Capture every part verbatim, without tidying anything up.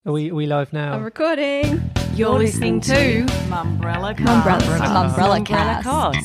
Are we, are we live now? I'm recording. You're listening to Mumbrella Cast. Mumbrella Cast. Mumbrella Cast.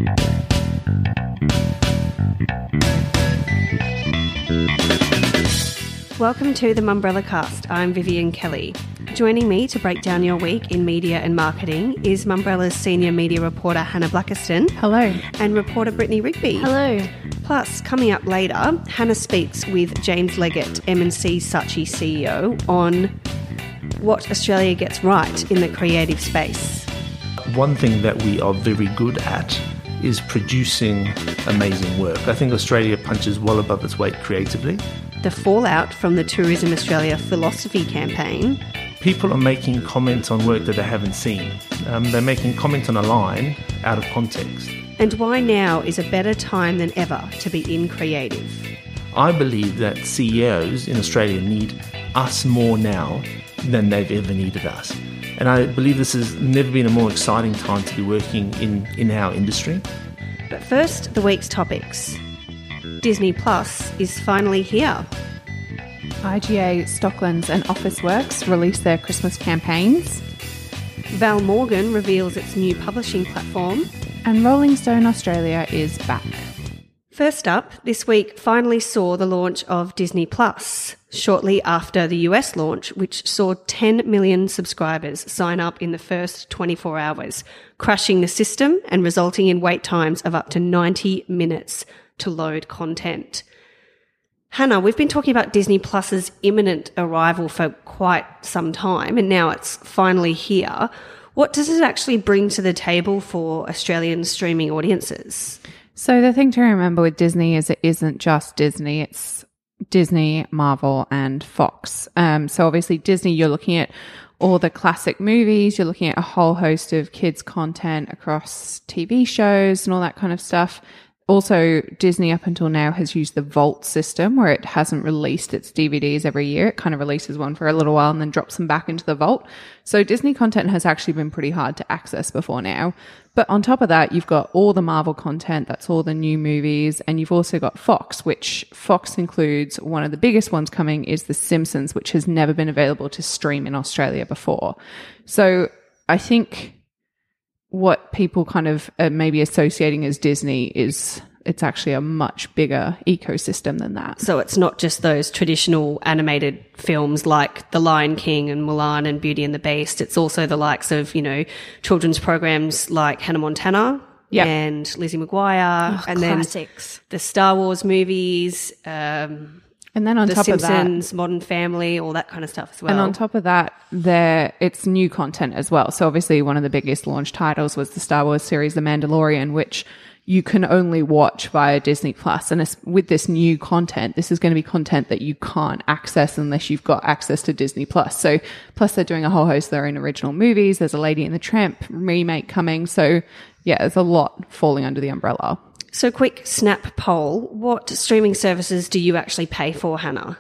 Welcome to the Mumbrella Cast. I'm Vivian Kelly. Joining me to break down your week in media and marketing is Mumbrella's senior media reporter Hannah Blackiston. Hello. And reporter Brittany Rigby. Hello. Plus, coming up later, Hannah speaks with James Leggett, M and C Saatchi C E O, on what Australia gets right in the creative space. One thing that we are very good at is producing amazing work. I think Australia punches well above its weight creatively. The fallout from the Tourism Australia philosophy campaign. People are making comments on work that they haven't seen. Um, they're making comments on a line out of context. And why now is a better time than ever to be in creative. I believe that C E Os in Australia need us more now than they've ever needed us. And I believe this has never been a more exciting time to be working in, in our industry. But first, the week's topics. Disney Plus is finally here. I G A, Stocklands and Officeworks released their Christmas campaigns. Val Morgan reveals its new publishing platform. And Rolling Stone Australia is back. First up, this week finally saw the launch of Disney Plus, shortly after the U S launch, which saw ten million subscribers sign up in the first twenty-four hours, crashing the system and resulting in wait times of up to ninety minutes to load content. Hannah, we've been talking about Disney Plus's imminent arrival for quite some time, and now it's finally here. What does it actually bring to the table for Australian streaming audiences? So the thing to remember with Disney is it isn't just Disney, it's Disney, Marvel and Fox. Um, so obviously Disney, you're looking at all the classic movies, you're looking at a whole host of kids' content across T V shows and all that kind of stuff. Also, Disney up until now has used the Vault system where it hasn't released its D V Ds every year. It kind of releases one for a little while and then drops them back into the Vault. So Disney content has actually been pretty hard to access before now. But on top of that, you've got all the Marvel content, that's all the new movies, and you've also got Fox, which Fox includes one of the biggest ones coming is The Simpsons, which has never been available to stream in Australia before. So I think what people kind of are maybe associating as Disney is it's actually a much bigger ecosystem than that. So it's not just those traditional animated films like The Lion King and Mulan and Beauty and the Beast. It's also the likes of, you know, children's programs like Hannah Montana yep. and Lizzie McGuire. Oh, and classics. Then the Star Wars movies, um, and then on the top Simpsons, of that, Modern Family, all that kind of stuff as well. And on top of that, there it's new content as well. So obviously one of the biggest launch titles was the Star Wars series, The Mandalorian, which you can only watch via Disney Plus. And with this new content, this is going to be content that you can't access unless you've got access to Disney Plus. So plus they're doing a whole host of their own original movies. There's a Lady and the Tramp remake coming. So yeah, there's a lot falling under the umbrella. So quick snap poll. What streaming services do you actually pay for, Hannah?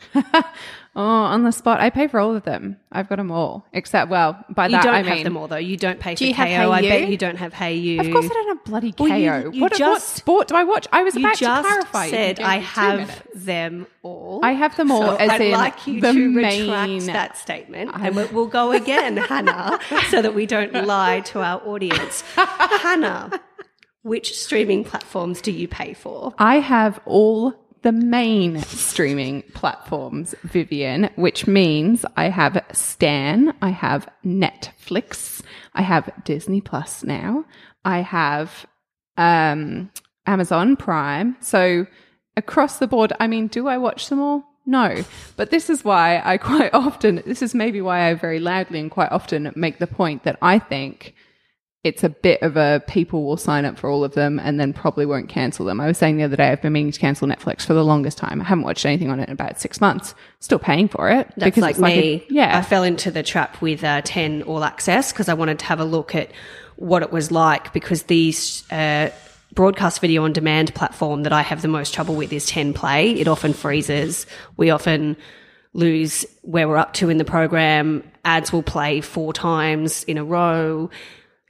Oh, on the spot. I pay for all of them. I've got them all. Except, well, by you that don't I have mean... them all, though. You don't pay for do you have K O. I Hey bet You? you don't have Hey You. Of course I don't have bloody K O. Well, you, you what, just, what sport do I watch? I was you about just to clarify. said I have minutes. them all. I have them all so as I'd in like you the to main... retract that statement. And we'll, we'll go again, Hannah, so that we don't lie to our audience. Hannah, which streaming platforms do you pay for? I have all the main streaming platforms, Vivian, which means I have Stan, I have Netflix, I have Disney Plus now, I have um, Amazon Prime. So across the board, I mean, do I watch them all? No. But this is why I quite often, this is maybe why I very loudly and quite often make the point that I think it's a bit of a people will sign up for all of them and then probably won't cancel them. I was saying the other day I've been meaning to cancel Netflix for the longest time. I haven't watched anything on it in about six months. Still paying for it. That's because like it's like me. a, yeah. I fell into the trap with uh, ten All Access because I wanted to have a look at what it was like because these uh, broadcast video on demand platform that I have the most trouble with is ten Play. It often freezes. We often lose where we're up to in the program. Ads will play four times in a row.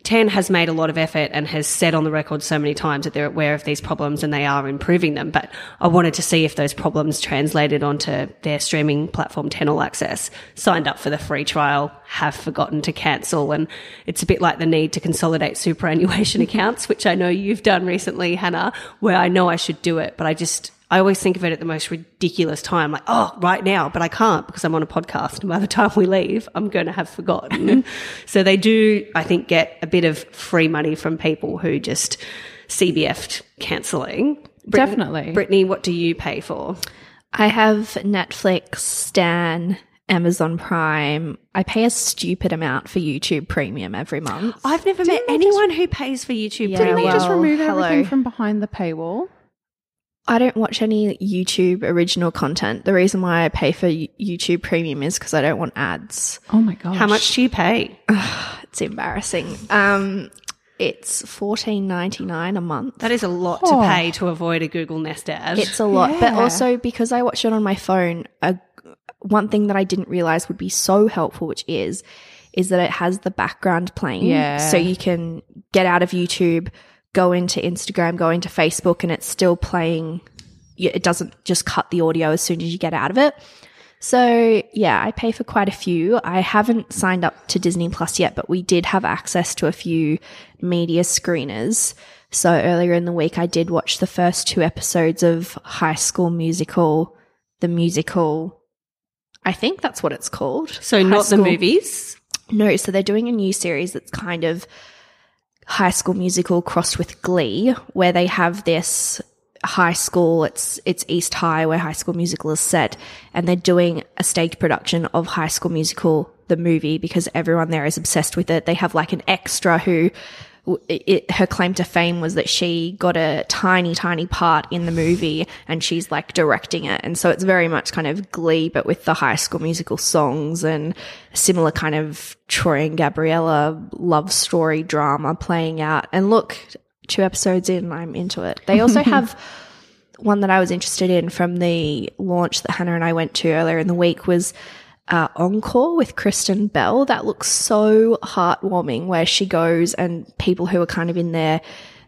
Ten has made a lot of effort and has said on the record so many times that they're aware of these problems and they are improving them. But I wanted to see if those problems translated onto their streaming platform, Ten All Access. Signed up for the free trial, have forgotten to cancel. And it's a bit like the need to consolidate superannuation accounts, which I know you've done recently, Hannah, where I know I should do it, but I just... I always think of it at the most ridiculous time, like, oh, right now, but I can't because I'm on a podcast. And by the time we leave, I'm going to have forgotten. So they do, I think, get a bit of free money from people who just C B F'd cancelling. Brit- Definitely. Brittany, what do you pay for? I have Netflix, Stan, Amazon Prime. I pay a stupid amount for YouTube Premium every month. I've never met anyone who pays for YouTube Yeah, Premium. Didn't they just well, remove hello. everything from behind the paywall? I don't watch any YouTube original content. The reason why I pay for YouTube Premium is because I don't want ads. Oh my gosh. How much do you pay? It's embarrassing. Um, it's fourteen ninety-nine a month. That is a lot Oh. to pay to avoid a Google Nest ad. It's a lot, but Yeah. also because I watch it on my phone, a, one thing that I didn't realize would be so helpful, which is, is that it has the background playing. Yeah. So you can get out of YouTube, go into Instagram, go into Facebook, and it's still playing. It doesn't just cut the audio as soon as you get out of it. So yeah, I pay for quite a few. I haven't signed up to Disney Plus yet, but we did have access to a few media screeners. So earlier in the week, I did watch the first two episodes of High School Musical, the musical. I think that's what it's called. so High not the School- movies? No, so they're doing a new series that's kind of High School Musical crossed with Glee, where they have this high school, it's it's East High where High School Musical is set, and they're doing a stage production of High School Musical the movie because everyone there is obsessed with it. They have like an extra who it, her claim to fame was that she got a tiny tiny part in the movie and she's like directing it, and so it's very much kind of Glee but with the High School Musical songs and a similar kind of Troy and Gabriella love story drama playing out. And look, two episodes in, I'm into it. They also have one that I was interested in from the launch that Hannah and I went to earlier in the week was uh, Encore with Kristen Bell. That looks so heartwarming, where she goes and people who are kind of in their,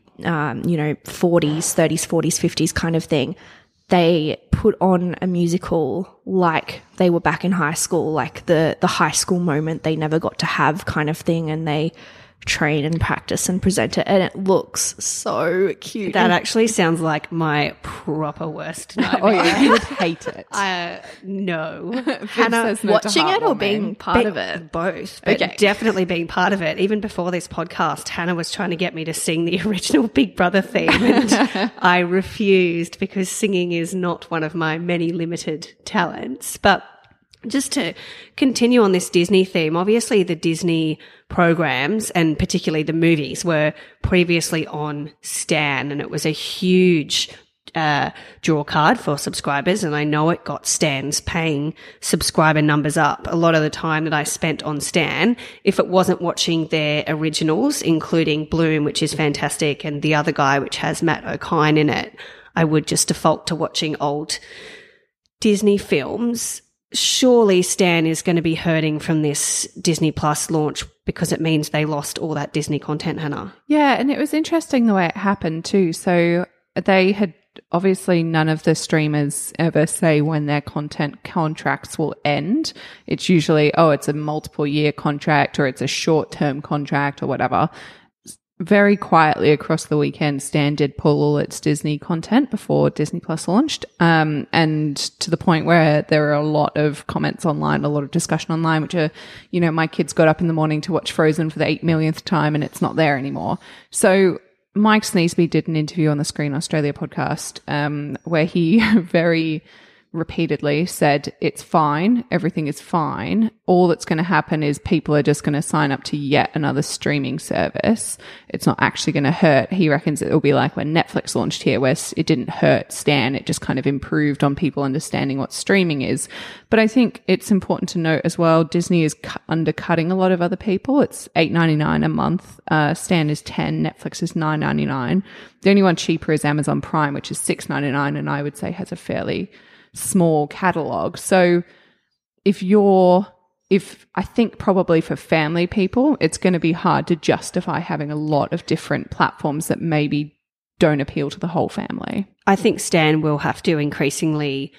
um, you know, forties, thirties, forties, fifties kind of thing, they put on a musical like they were back in high school, like the, the high school moment they never got to have kind of thing, and they train and practice and present it, and it looks so cute. That actually sounds like my proper worst nightmare. Oh yeah, you would hate it. Uh, no. Hannah, watching it or being part of it? Both, but Okay. definitely being part of it. Even before this podcast, Hannah was trying to get me to sing the original Big Brother theme, and I refused because singing is not one of my many limited talents. But just to continue on this Disney theme, obviously the Disney programs and particularly the movies were previously on Stan, and it was a huge uh, draw card for subscribers, and I know it got Stan's paying subscriber numbers up. A lot of the time that I spent on Stan, if it wasn't watching their originals, including Bloom, which is fantastic, and The Other Guy, which has Matt O'Kine in it, I would just default to watching old Disney films. Surely Stan is going to be hurting from this Disney Plus launch because it means they lost all that Disney content, Hannah. Yeah, and it was interesting the way it happened too. So they had obviously none of the streamers ever say when their content contracts will end. It's usually, oh, it's a multiple year contract or it's a short term contract or whatever. Very quietly across the weekend, Stan did pull all its Disney content before Disney Plus launched. Um, and to the point where there are a lot of comments online, a lot of discussion online, which are, you know, my kids got up in the morning to watch Frozen for the eight millionth time and it's not there anymore. So Mike Sneesby did an interview on the Screen Australia podcast, um, where he very repeatedly said, it's fine. Everything is fine. All that's going to happen is people are just going to sign up to yet another streaming service. It's not actually going to hurt. He reckons it will be like when Netflix launched here, where it didn't hurt Stan. It just kind of improved on people understanding what streaming is. But I think it's important to note as well, Disney is cu- undercutting a lot of other people. It's eight ninety-nine a month. Uh, Stan is ten. Netflix is nine ninety-nine. The only one cheaper is Amazon Prime, which is six ninety-nine, and I would say has a fairly small catalog. So if you're if I think probably for family people, it's going to be hard to justify having a lot of different platforms that maybe don't appeal to the whole family. I think Stan will have to increasingly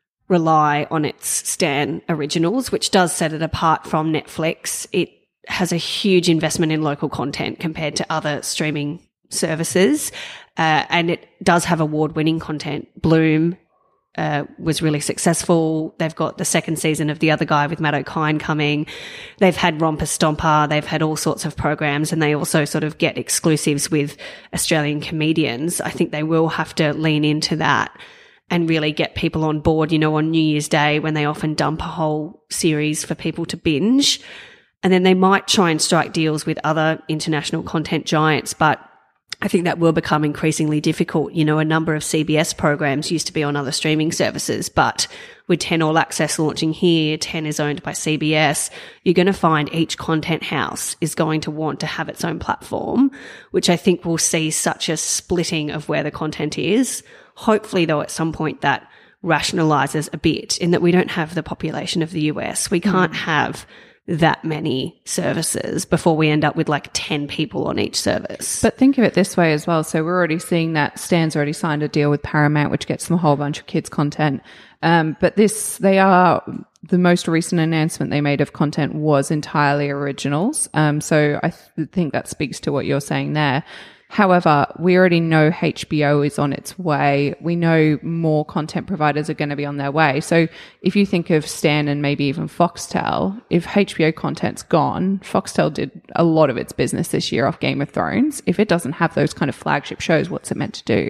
rely on its Stan originals, which does set it apart from Netflix. It has a huge investment in local content compared to other streaming services, uh, and it does have award-winning content. Bloom Uh, was really successful. They've got the second season of The Other Guy with Matt O'Kine coming. They've had Romper Stomper. They've had all sorts of programs, and they also sort of get exclusives with Australian comedians. I think they will have to lean into that and really get people on board, you know, on New Year's Day when they often dump a whole series for people to binge. And then they might try and strike deals with other international content giants, but I think that will become increasingly difficult. You know, a number of C B S programs used to be on other streaming services, but with ten All Access launching here, ten is owned by C B S, you're going to find each content house is going to want to have its own platform, which I think will see such a splitting of where the content is. Hopefully, though, at some point that rationalizes a bit in that we don't have the population of the U S. We can't mm. have that many services before we end up with like ten people on each service. But think of it this way as well. So we're already seeing that Stan's already signed a deal with Paramount, which gets them a whole bunch of kids content. Um, but this, they are, the most recent announcement they made of content was entirely originals. Um, so I th- think that speaks to what you're saying there. However, we already know H B O is on its way. We know more content providers are going to be on their way. So if you think of Stan and maybe even Foxtel, if H B O content's gone, Foxtel did a lot of its business this year off Game of Thrones. If it doesn't have those kind of flagship shows, what's it meant to do?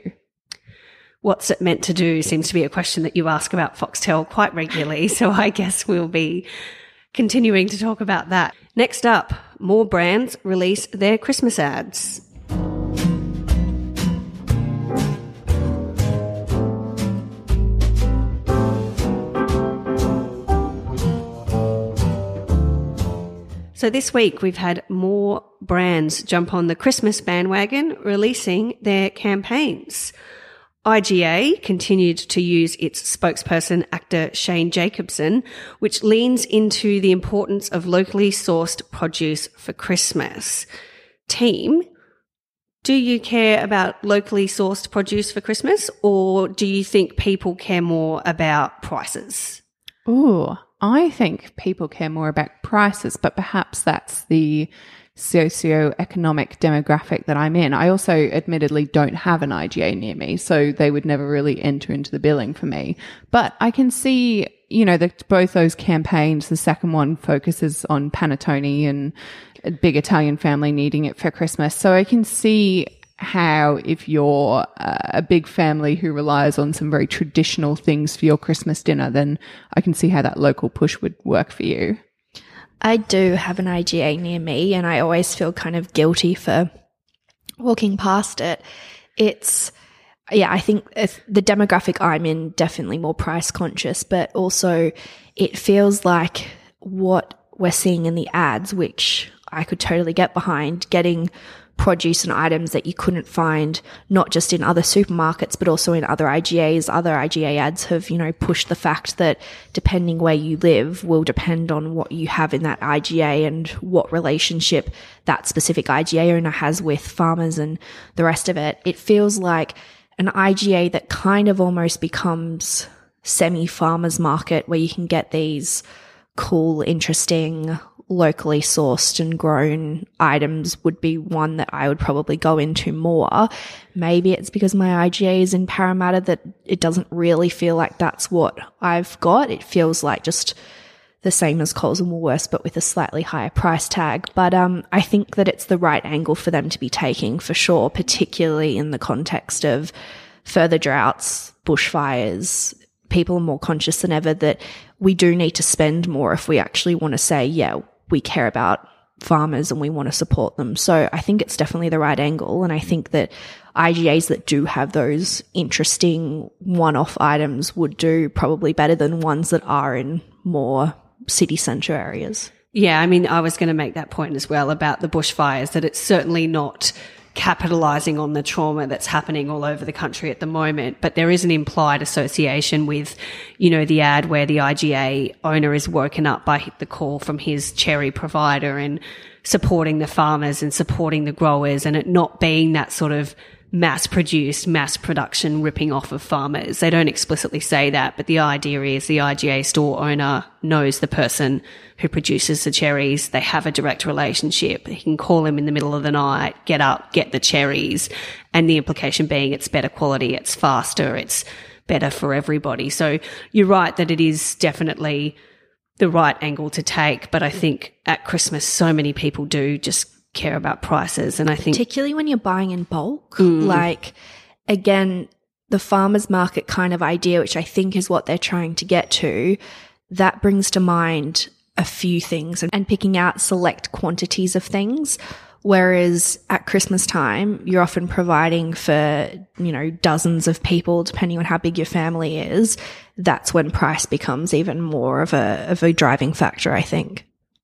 What's it meant to do seems to be a question that you ask about Foxtel quite regularly. So I guess we'll be continuing to talk about that. Next up, more brands release their Christmas ads. So this week we've had more brands jump on the Christmas bandwagon, releasing their campaigns. I G A continued to use its spokesperson, actor Shane Jacobson, which leans into the importance of locally sourced produce for Christmas. Team, do you care about locally sourced produce for Christmas, or do you think people care more about prices? Ooh, I think people care more about prices, but perhaps that's the socioeconomic demographic that I'm in. I also admittedly don't have an I G A near me, so they would never really enter into the billing for me. But I can see, you know, that both those campaigns, the second one focuses on panettone and a big Italian family needing it for Christmas. So I can see how if you're uh, a big family who relies on some very traditional things for your Christmas dinner, then I can see how that local push would work for you. I do have an I G A near me, and I always feel kind of guilty for walking past it. It's, yeah, I think if the demographic I'm in, definitely more price conscious, but also it feels like what we're seeing in the ads, which I could totally get behind, getting produce and items that you couldn't find not just in other supermarkets but also in other I G As. Other I G A ads have, you know, pushed the fact that depending where you live will depend on what you have in that I G A and what relationship that specific I G A owner has with farmers and the rest of it. It feels like an I G A that kind of almost becomes semi-farmers market, where you can get these cool, interesting, locally sourced and grown items would be one that I would probably go into more. Maybe it's because my I G A is in Parramatta that it doesn't really feel like that's what I've got. It feels like just the same as Coles and Woolworths, but with a slightly higher price tag. But um, I think that it's the right angle for them to be taking for sure, particularly in the context of further droughts, bushfires. People are more conscious than ever that we do need to spend more if we actually want to say, yeah, we care about farmers and we want to support them. So I think it's definitely the right angle. And I think that I G As that do have those interesting one-off items would do probably better than ones that are in more city centre areas. Yeah, I mean, I was going to make that point as well about the bushfires, that it's certainly not capitalizing on the trauma that's happening all over the country at the moment. But there is an implied association with, you know, the ad where the I G A owner is woken up by the call from his cherry provider and supporting the farmers and supporting the growers, and it not being that sort of mass-produced, mass production ripping off of farmers. They don't explicitly say that, but the idea is the I G A store owner knows the person who produces the cherries. They have a direct relationship. He can call him in the middle of the night, get up, get the cherries, and the implication being it's better quality, it's faster, it's better for everybody. So you're right that it is definitely the right angle to take, but I think at Christmas so many people do just care about prices, and I think particularly when you're buying in bulk, mm. like again the farmers market kind of idea, which I think is what they're trying to get to, that brings to mind a few things and, and picking out select quantities of things, whereas at Christmas time you're often providing for, you know, dozens of people depending on how big your family is. That's when price becomes even more of a of a driving factor, I think.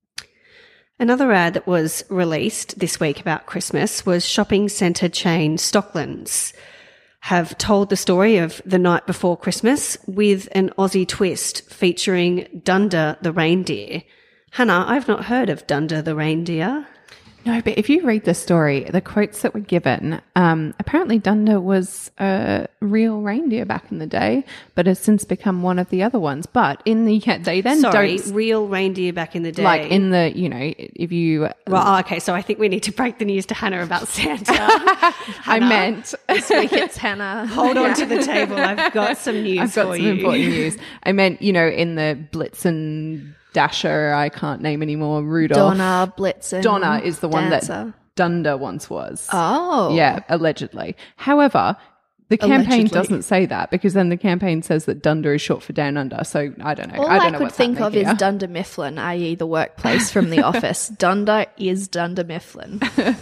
Another ad that was released this week about Christmas was shopping centre chain Stocklands have told the story of the night before Christmas with an Aussie twist featuring Dunder the reindeer. Hannah, I've not heard of Dunder the reindeer. No, but if you read the story, the quotes that were given, um, apparently Dunder was a real reindeer back in the day, but has since become one of the other ones. But in the yeah, they then Sorry, don't real reindeer back in the day. Like in the, you know, if you well, okay, so I think we need to break the news to Hannah about Santa. I meant this week it's Hannah. Hold on to the table. I've got some news I've got for some you. important news. I meant, you know, in the Blitzen Dasher, I can't name anymore, Rudolph. Donna, Blitzen. Donna is the one Dancer. that Dunder once was. Oh. Yeah, allegedly. However, the campaign Allegedly. doesn't say that, because then the campaign says that Dunder is short for Down Under. So I don't know. All I don't I, know could what's think of happening is here. Dunder Mifflin, that is the workplace from The Office. Dunder is Dunder Mifflin.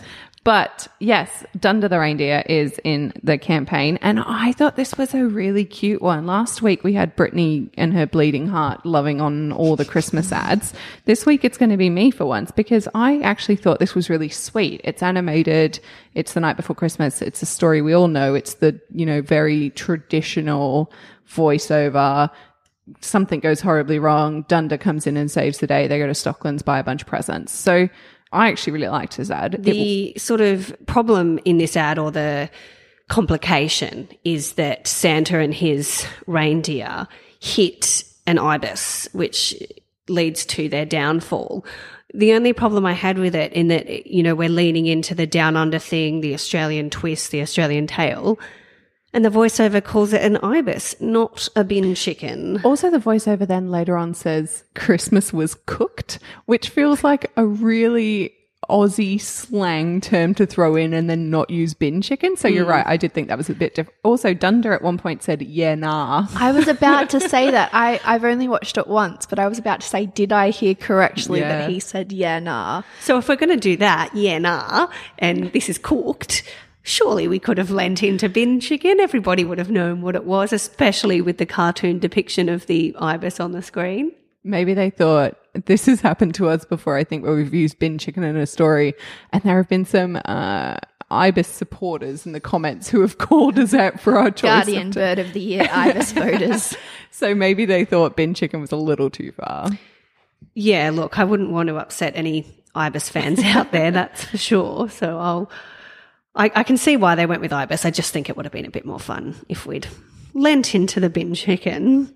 But yes, Dunder the reindeer is in the campaign, and I thought this was a really cute one. Last week we had Brittany and her bleeding heart loving on all the Christmas ads. This week it's going to be me for once, because I actually thought this was really sweet. It's animated. It's the night before Christmas. It's a story we all know. It's the, you know, very traditional voiceover. Something goes horribly wrong. Dunder comes in and saves the day. They go to Stocklands, buy a bunch of presents. So I actually really liked his ad. The it, sort of problem in this ad, or the complication, is that Santa and his reindeer hit an ibis, which leads to their downfall. The only problem I had with it, in that, you know, we're leaning into the down under thing, the Australian twist, the Australian tale, and the voiceover calls it an ibis, not a bin chicken. Also, the voiceover then later on says Christmas was cooked, which feels like a really Aussie slang term to throw in and then not use bin chicken. So you're right. I did think that was a bit different. Also, Dunder at one point said, yeah, nah. I was about to say that. I, I've only watched it once, but I was about to say, did I hear correctly Yeah. that he said, yeah, nah? So if we're going to do that, yeah, nah, and this is cooked, surely we could have lent into bin chicken. Everybody would have known what it was, especially with the cartoon depiction of the ibis on the screen. Maybe they thought, this has happened to us before, I think, where we've used bin chicken in a story, and there have been some uh, ibis supporters in the comments who have called us out for our choice. Guardian of Bird of the Year, ibis voters. So maybe they thought bin chicken was a little too far. Yeah, look, I wouldn't want to upset any ibis fans out there, that's for sure. So I'll, I, I can see why they went with ibis. I just think it would have been a bit more fun if we'd lent into the bin chicken.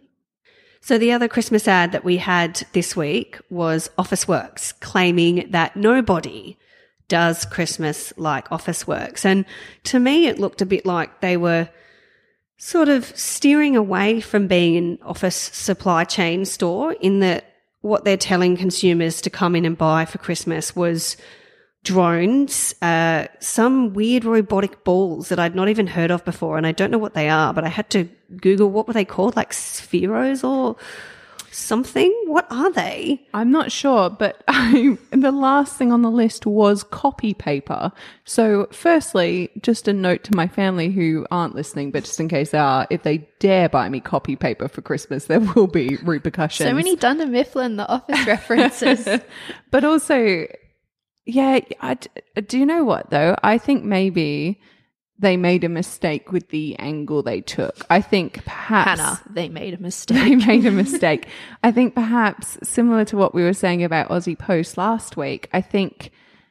So the other Christmas ad that we had this week was Officeworks, claiming that nobody does Christmas like Officeworks. And to me, it looked a bit like they were sort of steering away from being an office supply chain store, in that what they're telling consumers to come in and buy for Christmas was drones, uh, some weird robotic balls that I'd not even heard of before, and I don't know what they are, but I had to Google what were they called, like spheros or something? What are they? I'm not sure, but I, the last thing on the list was copy paper. So firstly, just a note to my family who aren't listening, but just in case they are, if they dare buy me copy paper for Christmas, there will be repercussions. So many Dunder Mifflin, The Office references. But also, Yeah, I, d- do you know what though? I think maybe they made a mistake with the angle they took. I think perhaps Hannah, they made a mistake. they made a mistake. I think perhaps similar to what we were saying about Aussie Post last week, I think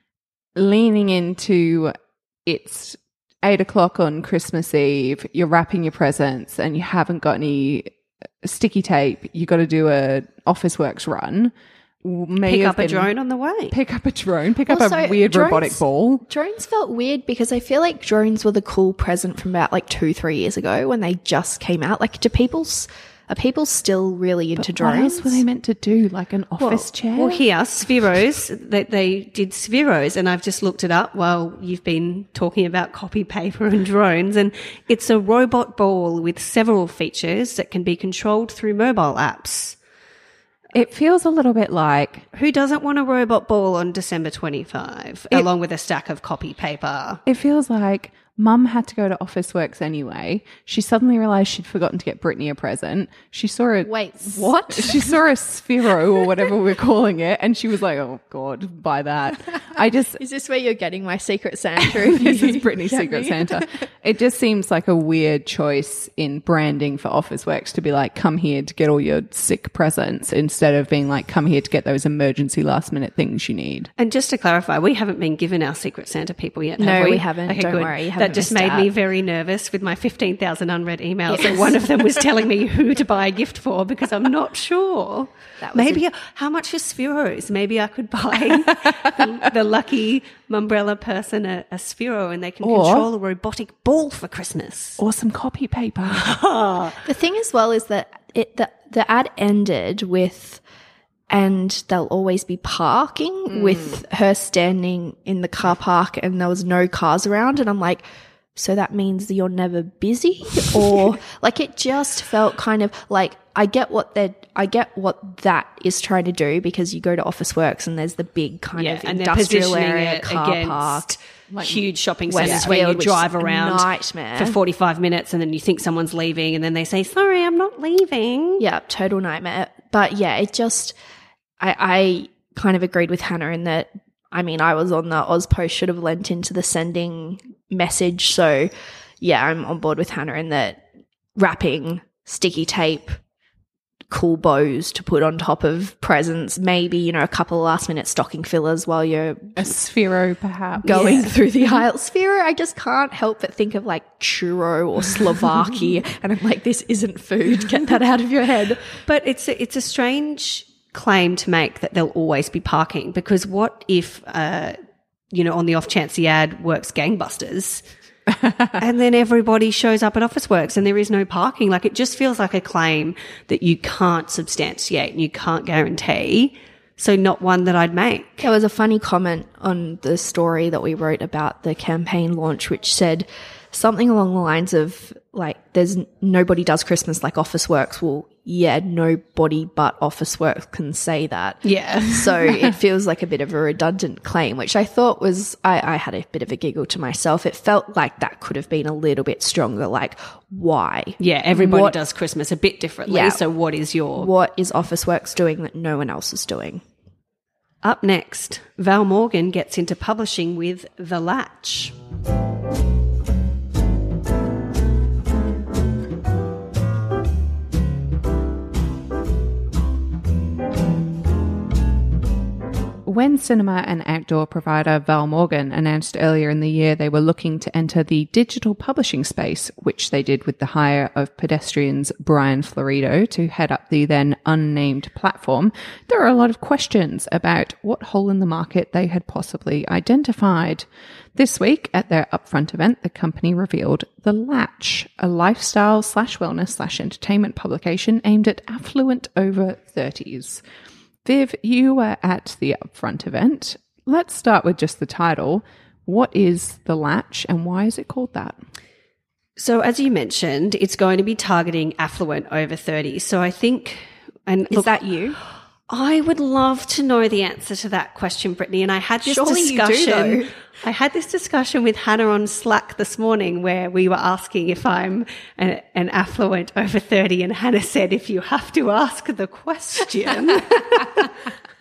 leaning into it's eight o'clock on Christmas Eve, you're wrapping your presents and you haven't got any sticky tape, you got to do a Officeworks run. May Pick have up a been- drone on the way. Pick up a drone, pick up Also, a weird drones- robotic ball. Drones felt weird because I feel like drones were the cool present from about like two, three years ago when they just came out. Like, do people's are people still really into What drones? else were they meant to do? Like an office chair? Well, here, Spheros, they, they did Spheros, and I've just looked it up while you've been talking about copy paper and drones, and it's a robot ball with several features that can be controlled through mobile apps. It feels a little bit like Who doesn't want a robot ball on December twenty-fifth, It- along with a stack of copy paper? it feels like Mum had to go to Officeworks anyway. She suddenly realised she'd forgotten to get Brittany a present. She saw a Wait, what? She saw a Sphero or whatever we're calling it, and she was like, "Oh God, buy that." I just Is this where you're getting my Secret Santa? this is Brittany's Get Secret me? Santa. It just seems like a weird choice in branding for Officeworks to be like, come here to get all your sick presents instead of being like, come here to get those emergency last minute things you need. And just to clarify, we haven't been given our Secret Santa people yet, have No, we? we haven't. Don't worry, you That haven't just missed made out. me very nervous with my fifteen thousand unread emails. Yes. And one of them was telling me who to buy a gift for because I'm not sure. That was Maybe, how much is Spheros? Maybe I could buy the, the lucky Mumbrella person a, a Sphero and they can Or- control a robotic ball for Christmas. Or some copy paper. The thing as well is that it the, the ad ended with, and they'll always be parking with her standing in the car park and there was no cars around. And I'm like, so that means that you're never busy? Or like it just felt kind of like, I get what they're, I get what that is trying to do because you go to Officeworks and there's the big kind of and they're industrial positioning area it car against park. huge shopping centres where you Westfield, which is drive a around nightmare. for forty-five minutes and then you think someone's leaving and then they say, sorry, I'm not leaving. Yeah, total nightmare. But yeah, it just, I, I kind of agreed with Hannah in that, I mean, I was on the Ozpost, should have lent into the sending message. So yeah, I'm on board with Hannah in that wrapping, sticky tape, cool bows to put on top of presents, maybe, you know, a couple of last minute stocking fillers while you're A Sphero, perhaps. going through the aisle. Sphero, I just can't help but think of like churro or Slovakia. And I'm like, this isn't food. Get that out of your head. But it's a, it's a strange claim to make that there'll always be parking because what if, uh, you know, on the off chance the ad works gangbusters and then everybody shows up at Officeworks and there is no parking? Like it just feels like a claim that you can't substantiate and you can't guarantee. So not one that I'd make. There was a funny comment on the story that we wrote about the campaign launch, which said something along the lines of like, there's nobody does Christmas like Officeworks. Well, yeah, nobody but Officeworks can say that. Yeah. So it feels like a bit of a redundant claim, which I thought was, I, I had a bit of a giggle to myself. It felt like that could have been a little bit stronger. Like, why? Yeah, everybody What- does Christmas a bit differently. Yeah. So what is your... What is Officeworks doing that no one else is doing? Up next, Val Morgan gets into publishing with The Latch. When cinema and outdoor provider Val Morgan announced earlier in the year they were looking to enter the digital publishing space, which they did with the hire of Pedestrian's Brian Florido to head up the then unnamed platform, there were a lot of questions about what hole in the market they had possibly identified. This week at their upfront event, the company revealed The Latch, a lifestyle slash wellness slash entertainment publication aimed at affluent over thirties. Viv, you were at the upfront event. Let's start with just the title. What is The Latch and why is it called that? So as you mentioned, it's going to be targeting affluent over thirty. So I think... and Is look, that you? I would love to know the answer to that question, Brittany. And I had this Surely you do, discussion. though. I had this discussion with Hannah on Slack this morning where we were asking if I'm an, an affluent over thirty, and Hannah said, if you have to ask the question.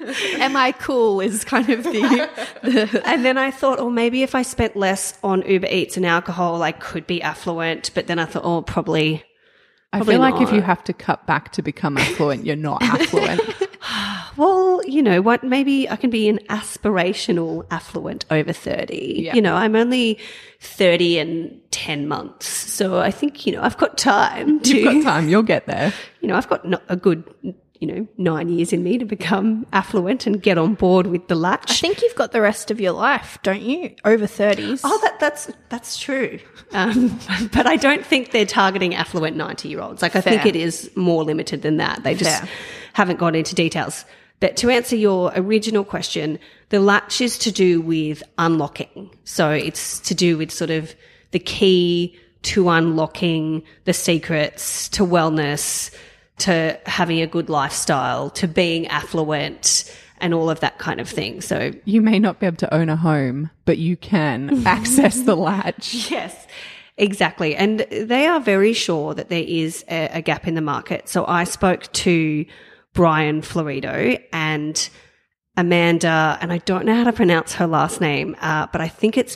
Am I cool is kind of the, the And then I thought, oh, maybe if I spent less on Uber Eats and alcohol, I could be affluent. But then I thought, oh, probably. I probably feel like not. if you have to cut back to become affluent, you're not affluent. Well, you know what? Maybe I can be an aspirational affluent over thirty. Yeah. You know, I'm only thirty and ten months. So I think, you know, I've got time to, You've got time. You'll get there. you know, I've got no- a good, you know, nine years in me to become affluent and get on board with the latch. I think you've got the rest of your life, don't you? Over thirties. Oh, that, that's that's true. Um, but I don't think they're targeting affluent ninety-year-olds. Like, I think Fair. it is more limited than that. They just Fair. haven't gone into details. But to answer your original question, the latch is to do with unlocking. So it's to do with sort of the key to unlocking the secrets to wellness, to having a good lifestyle, to being affluent, and all of that kind of thing. So You may not be able to own a home, but you can access the latch. yes, exactly. And they are very sure that there is a, a gap in the market. So I spoke to Brian Florido and Amanda, and I don't know how to pronounce her last name, uh, but I think it's,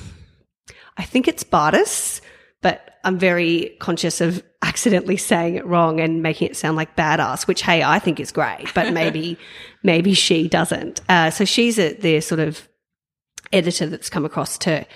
I think it's Bardis, but I'm very conscious of accidentally saying it wrong and making it sound like badass, which, hey, I think is great, but maybe, maybe she doesn't. Uh, so she's a, the sort of editor that's come across to,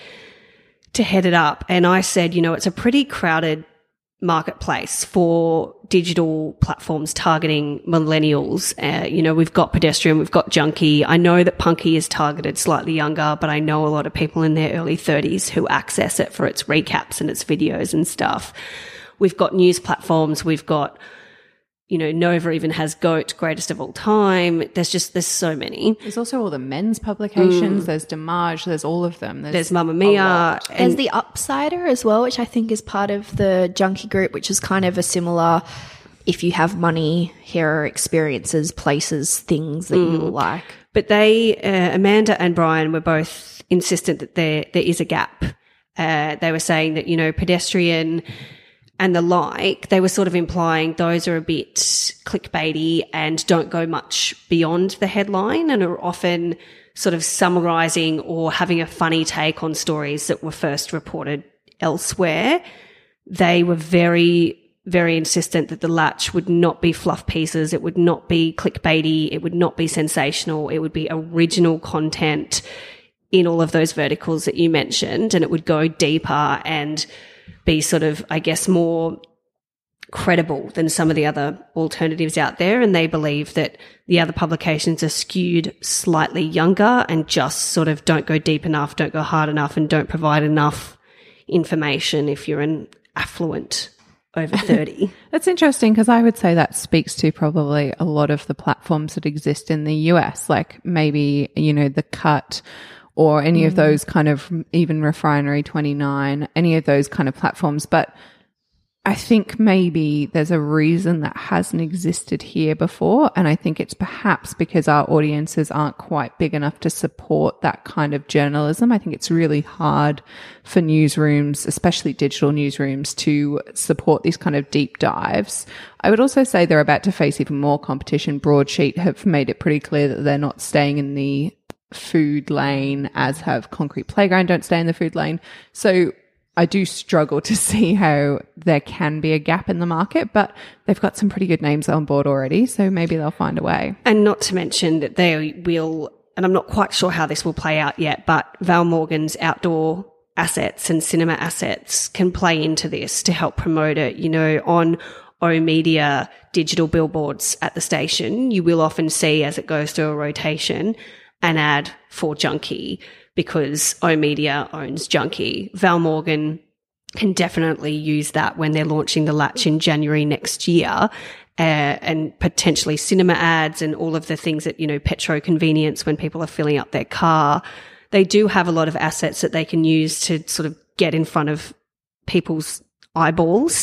to head it up. And I said, you know, it's a pretty crowded marketplace for digital platforms targeting millennials. Uh, you know, we've got Pedestrian, we've got Junkie. I know that Punky is targeted slightly younger, but I know a lot of people in their early thirties who access it for its recaps and its videos and stuff. We've got news platforms. We've got, you know, Nova even has GOAT, greatest of all time. There's just, there's so many. There's also all the men's publications. There's Damage. There's all of them. There's Mamma Mia. There's And the Upsider as well, which I think is part of the Junkie group, which is kind of a similar, if you have money, here are experiences, places, things that you will like. But they, uh, Amanda and Brian were both insistent that there, there is a gap. Uh, they were saying that, you know, Pedestrian and the like, they were sort of implying those are a bit clickbaity and don't go much beyond the headline and are often sort of summarizing or having a funny take on stories that were first reported elsewhere. They were very, very insistent that the latch would not be fluff pieces. It would not be clickbaity. It would not be sensational. It would be original content in all of those verticals that you mentioned, and it would go deeper and be sort of, I guess, more credible than some of the other alternatives out there. And they believe that the other publications are skewed slightly younger and just sort of don't go deep enough, don't go hard enough, and don't provide enough information if you're an affluent over thirty. That's interesting because I would say that speaks to probably a lot of the platforms that exist in the U S, like maybe, you know, The Cut or any mm. of those kind of, even Refinery twenty-nine, any of those kind of platforms. But I think maybe there's a reason that hasn't existed here before. And I think it's perhaps because our audiences aren't quite big enough to support that kind of journalism. I think it's really hard for newsrooms, especially digital newsrooms, to support these kind of deep dives. I would also say they're about to face even more competition. Broadsheet have made it pretty clear that they're not staying in the food lane, as have Concrete Playground don't stay in the food lane. So I do struggle to see how there can be a gap in the market, but they've got some pretty good names on board already, so maybe they'll find a way. And not to mention that they will, and I'm not quite sure how this will play out yet, but Val Morgan's outdoor assets and cinema assets can play into this to help promote it. You know, on O Media digital billboards at the station, you will often see, as it goes through a rotation, an ad for Junkie, because O Media owns Junkie. Val Morgan can definitely use that when they're launching the latch in January next year, uh, and potentially cinema ads and all of the things that, you know, petro convenience when people are filling up their car. They do have a lot of assets that they can use to sort of get in front of people's eyeballs.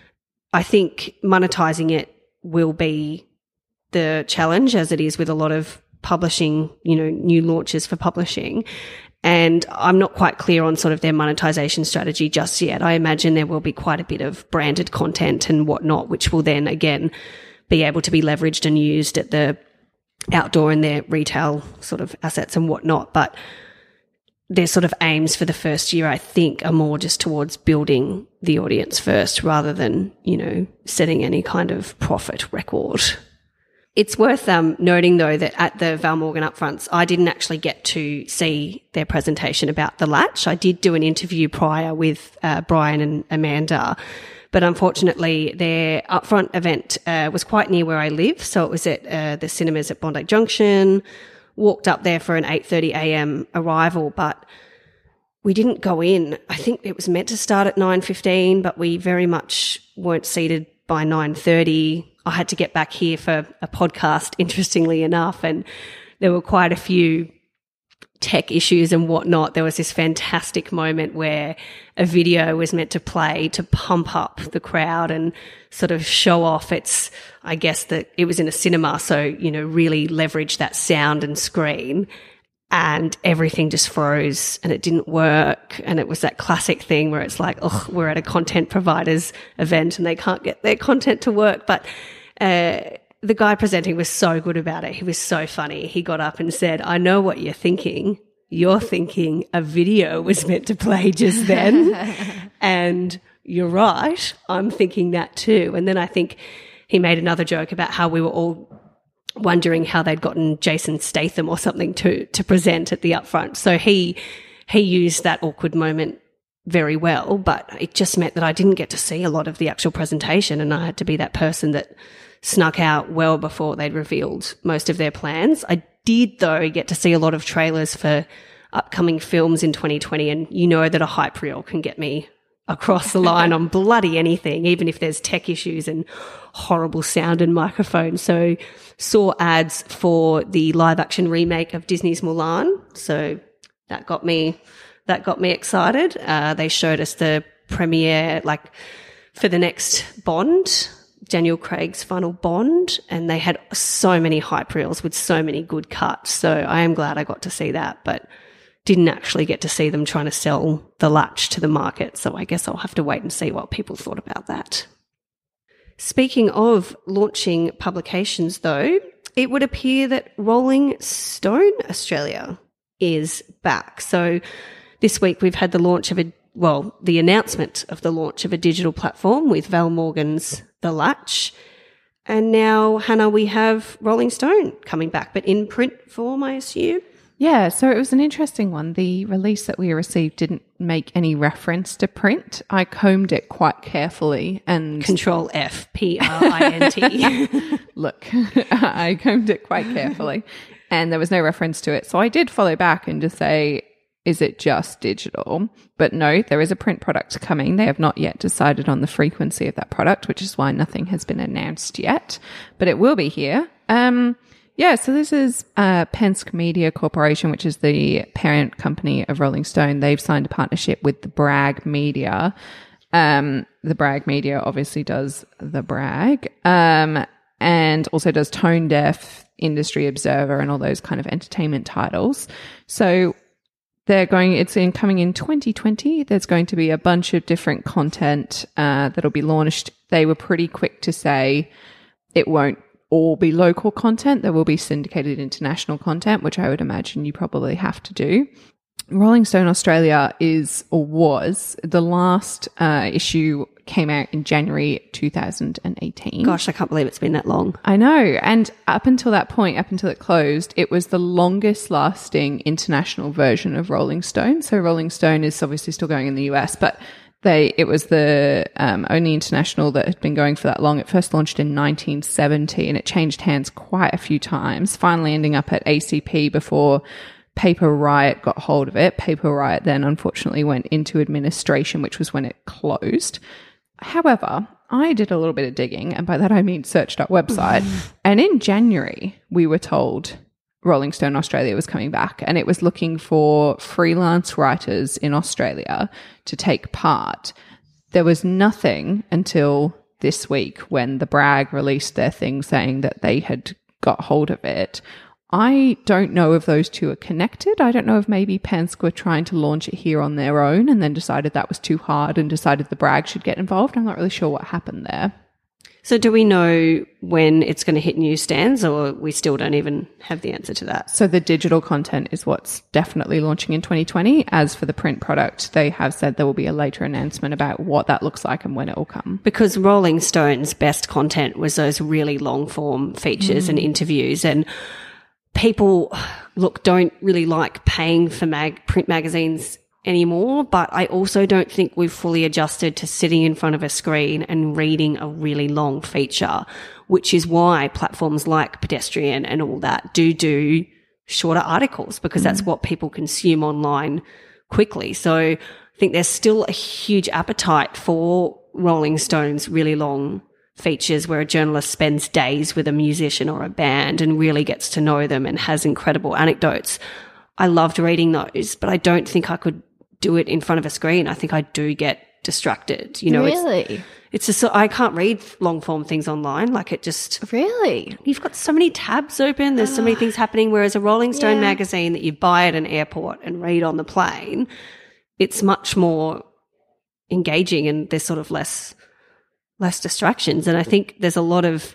I think monetizing it will be the challenge, as it is with a lot of publishing, you know, new launches for publishing. And I'm not quite clear on sort of their monetization strategy just yet. I imagine there will be quite a bit of branded content and whatnot, which will then again be able to be leveraged and used at the outdoor and their retail sort of assets and whatnot. But their sort of aims for the first year, I think, are more just towards building the audience first rather than, you know, setting any kind of profit record. It's worth um, noting, though, that at the Val Morgan Upfronts, I didn't actually get to see their presentation about the latch. I did do an interview prior with uh, Brian and Amanda, but unfortunately their upfront event uh, was quite near where I live. So it was at uh, the cinemas at Bondi Junction. Walked up there for an eight thirty a.m. arrival, but we didn't go in. I think it was meant to start at nine fifteen, but we very much weren't seated by nine thirty. I had to get back here for a podcast, interestingly enough, and there were quite a few tech issues and whatnot. There was this fantastic moment where a video was meant to play to pump up the crowd and sort of show off its, I guess that it was in a cinema, so, you know, really leverage that sound and screen, and everything just froze and it didn't work. And it was that classic thing where it's like, oh, we're at a content provider's event and they can't get their content to work. But uh, the guy presenting was so good about it. He was so funny. He got up and said, I know what you're thinking. You're thinking a video was meant to play just then. And you're right. I'm thinking that too. And then I think he made another joke about how we were all wondering how they'd gotten Jason Statham or something to to present at the upfront. So he he used that awkward moment very well, but it just meant that I didn't get to see a lot of the actual presentation, and I had to be that person that snuck out well before they'd revealed most of their plans. I did, though, get to see a lot of trailers for upcoming films in twenty twenty, and you know that a hype reel can get me across the line on bloody anything, even if there's tech issues and horrible sound and microphone. So saw ads for the live action remake of Disney's Mulan. So that got me, that got me excited. Uh, they showed us the premiere, like for the next Bond, Daniel Craig's final Bond, and they had so many hype reels with so many good cuts. So I am glad I got to see that, but didn't actually get to see them trying to sell the latch to the market. So I guess I'll have to wait and see what people thought about that. Speaking of launching publications, though, it would appear that Rolling Stone Australia is back. So this week we've had the launch of a, well, the announcement of the launch of a digital platform with Val Morgan's The Latch. And now, Hannah, we have Rolling Stone coming back, but in print form, I assume? Yeah, so it was an interesting one. The release that we received didn't make any reference to print. I combed it quite carefully and... Control F, P R I N T. Look, I combed it quite carefully and there was no reference to it. So I did follow back and just say, is it just digital? But no, there is a print product coming. They have not yet decided on the frequency of that product, which is why nothing has been announced yet. But it will be here. Um... Yeah, so this is uh, Penske Media Corporation, which is the parent company of Rolling Stone. They've signed a partnership with the Bragg Media. Um, the Bragg Media obviously does the Bragg um, and also does Tone Deaf, Industry Observer, and all those kind of entertainment titles. So they're going, it's in coming in twenty twenty. There's going to be a bunch of different content uh, that'll be launched. They were pretty quick to say it won't all be local content. There will be syndicated international content, which I would imagine you probably have to do. Rolling Stone Australia is, or was, the last uh, issue came out in January two thousand eighteen. Gosh, I can't believe it's been that long. I know. And up until that point, up until it closed, it was the longest lasting international version of Rolling Stone. So Rolling Stone is obviously still going in the U S, but They, it was the um, only international that had been going for that long. It first launched in nineteen seventy and it changed hands quite a few times, finally ending up at A C P before Paper Riot got hold of it. Paper Riot then unfortunately went into administration, which was when it closed. However, I did a little bit of digging, and by that I mean searched our website, and in January we were told Rolling Stone Australia was coming back, and it was looking for freelance writers in Australia to take part. There was nothing until this week when the Bragg released their thing saying that they had got hold of it. I don't know if those two are connected. I don't know if maybe Penske were trying to launch it here on their own and then decided that was too hard and decided the Bragg should get involved. I'm not really sure what happened there. So do we know when it's going to hit newsstands, or we still don't even have the answer to that? So the digital content is what's definitely launching in twenty twenty. As for the print product, they have said there will be a later announcement about what that looks like and when it will come. Because Rolling Stone's best content was those really long form features mm. and interviews, and people, look, don't really like paying for mag- print magazines anymore, but I also don't think we've fully adjusted to sitting in front of a screen and reading a really long feature, which is why platforms like Pedestrian and all that do do shorter articles, because mm. that's what people consume online quickly. So I think there's still a huge appetite for Rolling Stone's really long features where a journalist spends days with a musician or a band and really gets to know them and has incredible anecdotes. I loved reading those, but I don't think I could do it in front of a screen. I think I do get distracted. You know, really? It's, it's just, I can't read long form things online. Like it just, really, you've got so many tabs open. There's so many things happening. Whereas a Rolling Stone yeah. magazine that you buy at an airport and read on the plane, it's much more engaging and there's sort of less, less distractions. And I think there's a lot of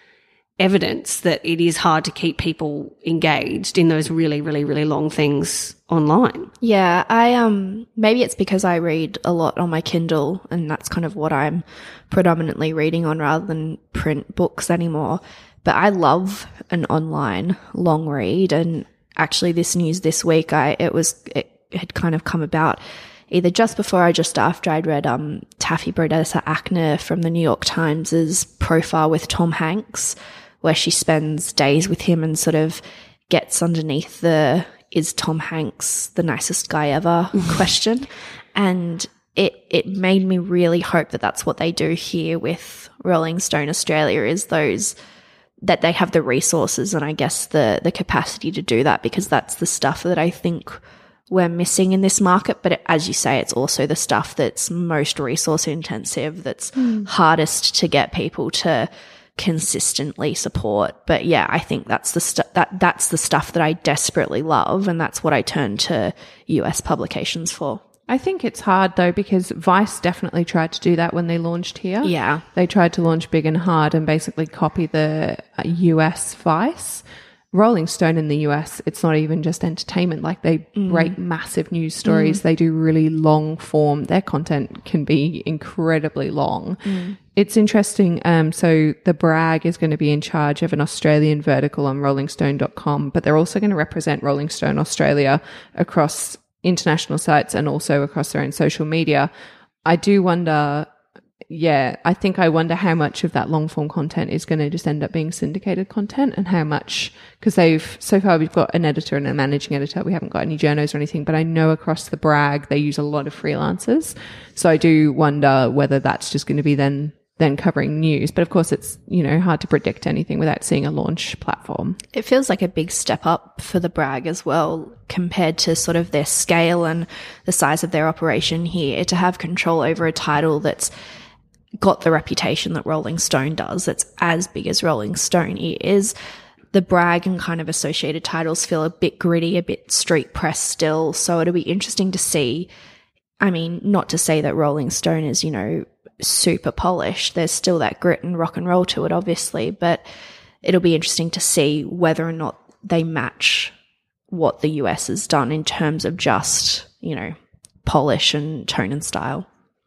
evidence that it is hard to keep people engaged in those really, really, really long things online. Yeah, I um maybe it's because I read a lot on my Kindle and that's kind of what I'm predominantly reading on rather than print books anymore. But I love an online long read, and actually this news this week, I it was it had kind of come about either just before or just after I'd read um Taffy Brodessa Akner from the New York Times' profile with Tom Hanks, where she spends days with him and sort of gets underneath the is Tom Hanks the nicest guy ever question. And it it made me really hope that that's what they do here with Rolling Stone Australia, is those that they have the resources and I guess the the capacity to do that, because that's the stuff that I think we're missing in this market. But it, as you say, it's also the stuff that's most resource intensive, that's mm. hardest to get people to consistently support. But yeah, I think that's the stu- that that's the stuff that I desperately love, and that's what I turn to U S publications for. I think it's hard though, because Vice definitely tried to do that when they launched here. Yeah, they tried to launch big and hard and basically copy the U S Vice. Rolling Stone in the U S, it's not even just entertainment. Like they mm. break massive news stories. Mm. They do really long form. Their content can be incredibly long. Mm. It's interesting. Um, so the Bragg is going to be in charge of an Australian vertical on rolling stone dot com, but they're also going to represent Rolling Stone Australia across international sites and also across their own social media. I do wonder... Yeah, I think I wonder how much of that long form content is going to just end up being syndicated content, and how much, because they've, so far we've got an editor and a managing editor. We haven't got any journos or anything, but I know across the Bragg, they use a lot of freelancers. So I do wonder whether that's just going to be then, then covering news. But of course it's, you know, hard to predict anything without seeing a launch platform. It feels like a big step up for the Bragg as well, compared to sort of their scale and the size of their operation here, to have control over a title that's got the reputation that Rolling Stone does, that's as big as Rolling Stone is. The Bragg and kind of associated titles feel a bit gritty, a bit street press still. So it'll be interesting to see. I mean, not to say that Rolling Stone is, you know, super polished. There's still that grit and rock and roll to it, obviously, but it'll be interesting to see whether or not they match what the U S has done in terms of just, you know, polish and tone and style.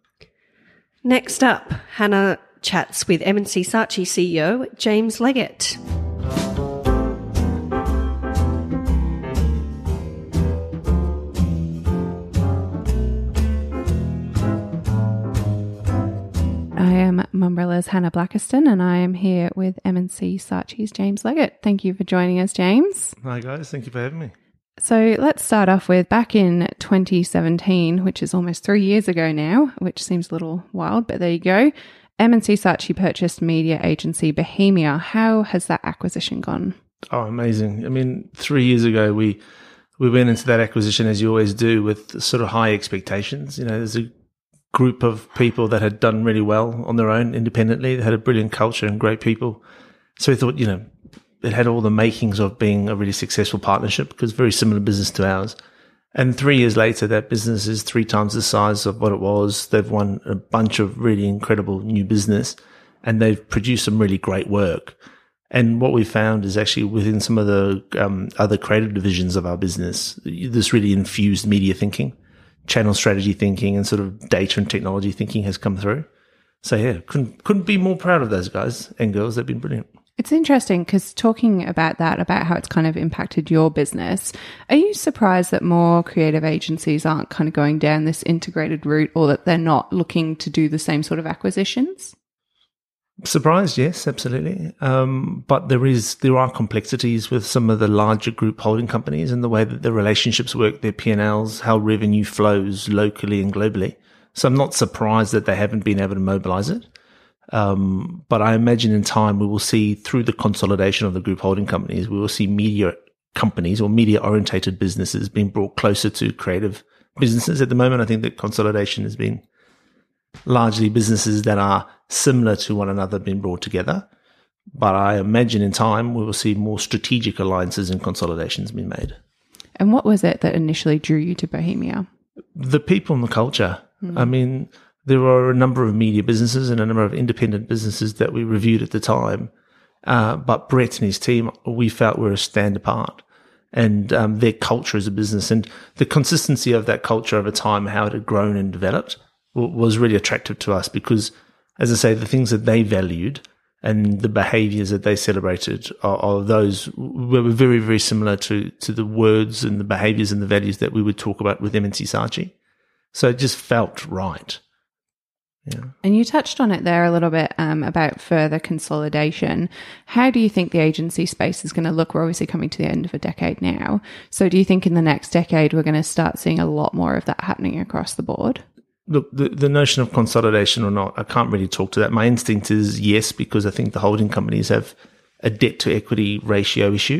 Next up, Hannah chats with M and C Saatchi C E O James Leggett. I am Mumbrella's Hannah Blackiston, and I am here with M and C Saatchi's James Leggett. Thank you for joining us, James. Hi guys, thank you for having me. So let's start off with back in twenty seventeen, which is almost three years ago now, which seems a little wild, but there you go. M and C Saatchi purchased media agency Bohemia. How has that acquisition gone? Oh, amazing. I mean, three years ago, we we went into that acquisition, as you always do, with sort of high expectations. You know, there's a group of people that had done really well on their own independently. They had a brilliant culture and great people. So we thought, you know, it had all the makings of being a really successful partnership, because very similar business to ours. And three years later, that business is three times the size of what it was. They've won a bunch of really incredible new business. and they've produced some really great work. And what we found is actually within some of the um, other creative divisions of our business, this really infused media thinking, channel strategy thinking, and sort of data and technology thinking has come through. So yeah, couldn't couldn't be more proud of those guys and girls. They've been brilliant. It's interesting because talking about that, about how it's kind of impacted your business, are you surprised that more creative agencies aren't kind of going down this integrated route, or that they're not looking to do the same sort of acquisitions? Surprised, yes, absolutely. Um, but there is there are complexities with some of the larger group holding companies and the way that the relationships work, their P and Ls, how revenue flows locally and globally. So I'm not surprised that they haven't been able to mobilize it. Um, but I imagine in time we will see, through the consolidation of the group holding companies, we will see media companies or media orientated businesses being brought closer to creative businesses. At the moment, I think that consolidation has been largely businesses that are similar to one another being brought together. But I imagine in time we will see more strategic alliances and consolidations being made. And what was it that initially drew you to Bohemia? The people and the culture. Mm. I mean, there were a number of media businesses and a number of independent businesses that we reviewed at the time. Uh, but Brett and his team, we felt were a stand apart. And um, their culture as a business and the consistency of that culture over time, how it had grown and developed, w- was really attractive to us because, as I say, the things that they valued and the behaviors that they celebrated are, are those were very, very similar to, to the words and the behaviors and the values that we would talk about with M N C Saatchi. So it just felt right. Yeah. And you touched on it there a little bit um, about further consolidation. How do you think the agency space is going to look? We're obviously coming to the end of a decade now. So do you think in the next decade we're going to start seeing a lot more of that happening across the board? Look, the, the notion of consolidation or not, I can't really talk to that. My instinct is yes, because I think the holding companies have a debt to equity ratio issue,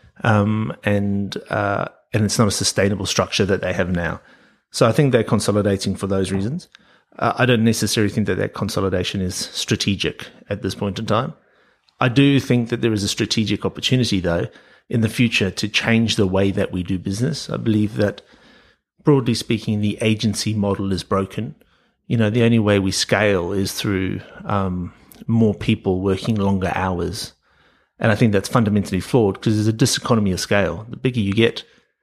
um, and uh, and it's not a sustainable structure that they have now. So I think they're consolidating for those reasons. Uh, I don't necessarily think that that consolidation is strategic at this point in time. I do think that there is a strategic opportunity, though, in the future to change the way that we do business. I believe that, broadly speaking, the agency model is broken. You know, the only way we scale is through um, more people working longer hours. And I think that's fundamentally flawed because there's a diseconomy of scale. The bigger you get,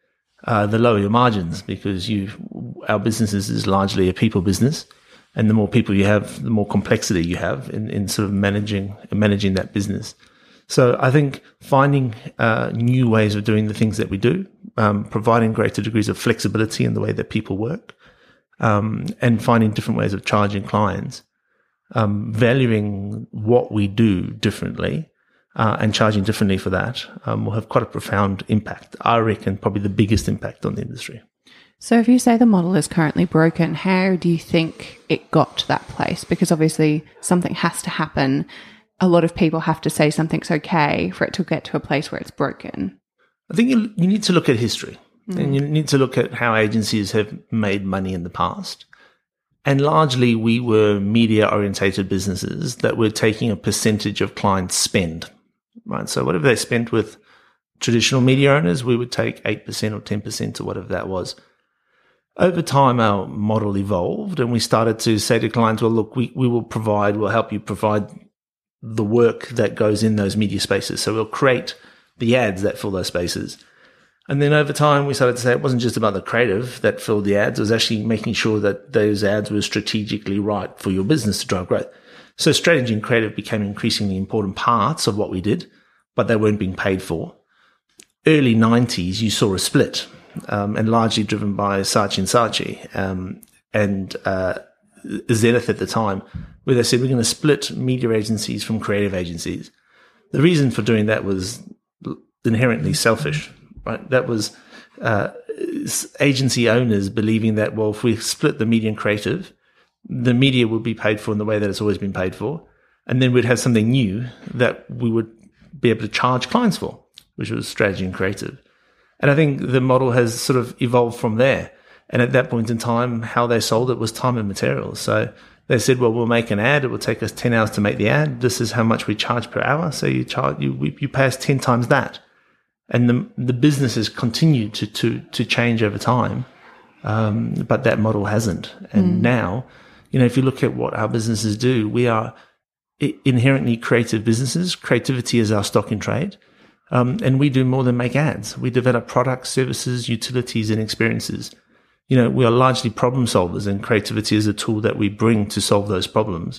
uh, the lower your margins because you, our business is largely a people business. And the more people you have, the more complexity you have in, in sort of managing managing that business. So I think finding uh, new ways of doing the things that we do, um, providing greater degrees of flexibility in the way that people work, um, and finding different ways of charging clients, um, valuing what we do differently, uh, and charging differently for that, um, will have quite a profound impact. I reckon probably the biggest impact on the industry. So if you say the model is currently broken, how do you think it got to that place? Because obviously something has to happen. A lot of people have to say something's okay for it to get to a place where it's broken. I think you, you need to look at history mm. and you need to look at how agencies have made money in the past. And largely we were media-orientated businesses that were taking a percentage of clients' spend, right? So whatever they spent with traditional media owners, we would take eight percent or ten percent or whatever that was. Over time, our model evolved and we started to say to clients, well, look, we, we will provide, we'll help you provide the work that goes in those media spaces. So we'll create the ads that fill those spaces. And then over time, we started to say it wasn't just about the creative that filled the ads. It was actually making sure that those ads were strategically right for your business to drive growth. So strategy and creative became increasingly important parts of what we did, but they weren't being paid for. Early nineties, you saw a split. Um, and largely driven by Saatchi and Saatchi, um, and, uh, Zenith at the time, where they said, we're going to split media agencies from creative agencies. The reason for doing that was inherently selfish, right? That was, uh, agency owners believing that, well, if we split the media and creative, the media would be paid for in the way that it's always been paid for. And then we'd have something new that we would be able to charge clients for, which was strategy and creative. And I think the model has sort of evolved from there. And at that point in time, how they sold it was time and materials. So they said, well, we'll make an ad. It will take us ten hours to make the ad. This is how much we charge per hour. So you charge, you, you pay us ten times that. And the, the business has continued to, to, to change over time. Um, but that model hasn't. And mm. now, you know, if you look at what our businesses do, we are i- inherently creative businesses. Creativity is our stock in trade. Um, and we do more than make ads. We develop products, services, utilities, and experiences. You know, we are largely problem solvers, and creativity is a tool that we bring to solve those problems.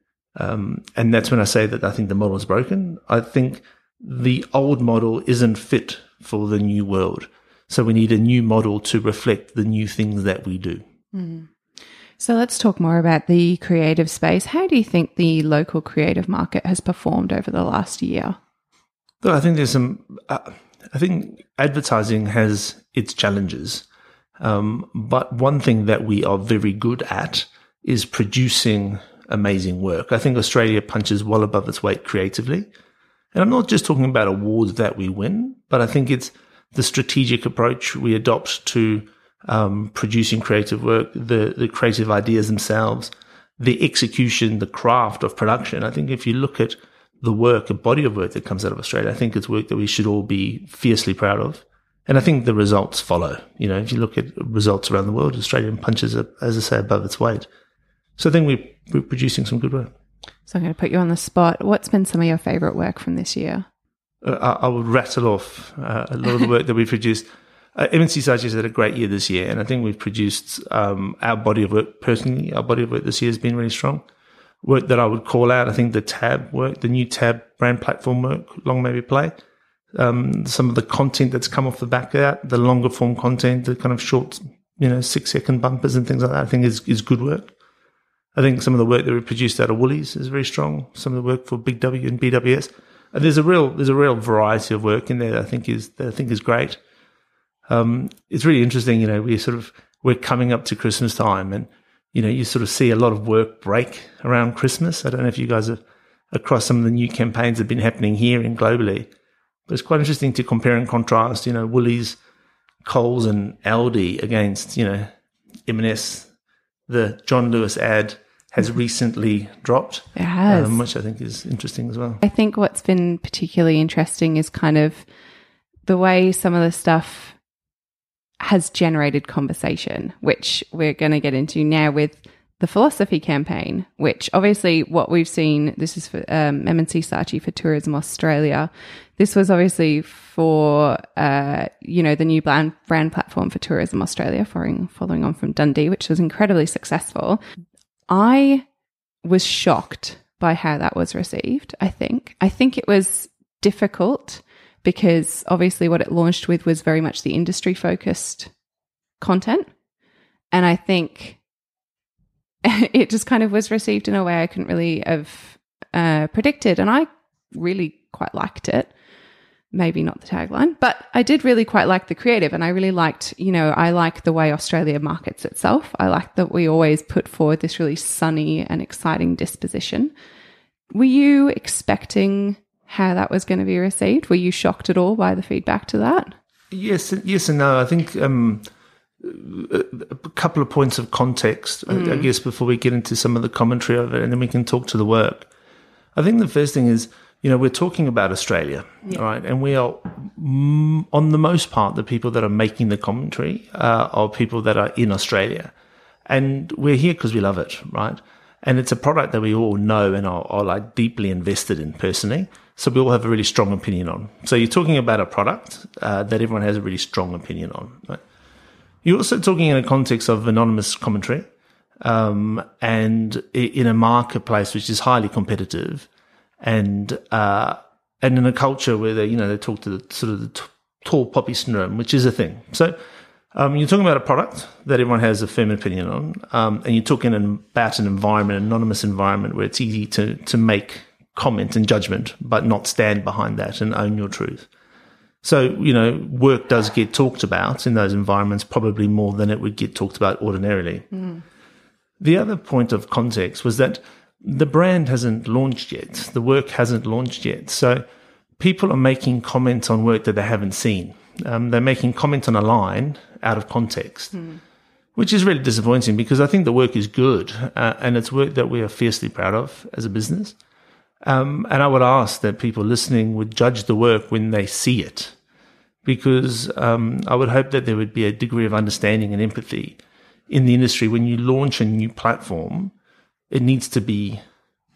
Um, and that's when I say that I think the model is broken. I think the old model isn't fit for the new world. So we need a new model to reflect the new things that we do. Mm. So let's talk more about the creative space. How do you think the local creative market has performed over the last year? Well, I think there's some, uh, I think advertising has its challenges. Um, but one thing that we are very good at is producing amazing work. I think Australia punches well above its weight creatively. And I'm not just talking about awards that we win, but I think it's the strategic approach we adopt to um, producing creative work, the, the creative ideas themselves, the execution, the craft of production. I think if you look at the work, a body of work that comes out of Australia, I think it's work that we should all be fiercely proud of. And I think the results follow. You know, if you look at results around the world, Australia punches, as I say, above its weight. So I think we, we're producing some good work. So I'm going to put you on the spot. What's been some of your favourite work from this year? Uh, I, I would rattle off uh, a lot of the work that we've produced. Uh, M N C Saatchi has had a great year this year, and I think we've produced um, our body of work, personally, our body of work this year has been really strong. Work that I would call out, I think the Tab work, the new Tab brand platform work, Long May We Play. Um, some of the content that's come off the back of that, the longer form content, the kind of short, you know, six second bumpers and things like that, I think is, is good work. I think some of the work that we produced out of Woolies is very strong. Some of the work for Big W and B W S. And there's a real, there's a real variety of work in there that I think is, that I think is great. Um, it's really interesting, you know, we sort of, we're coming up to Christmas time and, you know, you sort of see a lot of work break around Christmas. I don't know if you guys are across some of the new campaigns that have been happening here and globally. But it's quite interesting to compare and contrast, you know, Woolies, Coles and Aldi against, you know, M and S. The John Lewis ad has recently dropped. It has. Um, which I think is interesting as well. I think what's been particularly interesting is kind of the way some of the stuff has generated conversation, which we're going to get into now with the philosophy campaign, which obviously what we've seen, this is for um, M N C Saatchi for Tourism Australia. This was obviously for, uh, you know, the new brand, brand platform for Tourism Australia, following, following on from Dundee, which was incredibly successful. I was shocked by how that was received, I think. I think it was difficult because obviously what it launched with was very much the industry-focused content. And I think it just kind of was received in a way I couldn't really have uh, predicted. And I really quite liked it. Maybe not the tagline, but I did really quite like the creative, and I really liked, you know, I like the way Australia markets itself. I like that we always put forward this really sunny and exciting disposition. Were you expecting how that was going to be received? Were you shocked at all by the feedback to that? Yes, yes and no. I think um, a couple of points of context, mm. I guess, before we get into some of the commentary of it, and then we can talk to the work. I think the first thing is, you know, we're talking about Australia, yeah. right? And we are, mm, on the most part, the people that are making the commentary uh, are people that are in Australia. And we're here because we love it, right? And it's a product that we all know and are, are like deeply invested in personally. So we all have a really strong opinion on. So you're talking about a product uh, that everyone has a really strong opinion on, right? You're also talking in a context of anonymous commentary um, and in a marketplace which is highly competitive. And uh, and in a culture where they, you know, they talk to the sort of the t- tall poppy syndrome, which is a thing. So um, you're talking about a product that everyone has a firm opinion on, um, and you're talking about an environment, an anonymous environment, where it's easy to to make comment and judgment, but not stand behind that and own your truth. So, you know, work does get talked about in those environments, probably more than it would get talked about ordinarily. Mm. The other point of context was that the brand hasn't launched yet. The work hasn't launched yet. So people are making comments on work that they haven't seen. Um, they're making comment on a line out of context, mm. which is really disappointing because I think the work is good uh, and it's work that we are fiercely proud of as a business. Um, and I would ask that people listening would judge the work when they see it, because um, I would hope that there would be a degree of understanding and empathy in the industry when you launch a new platform. It needs to be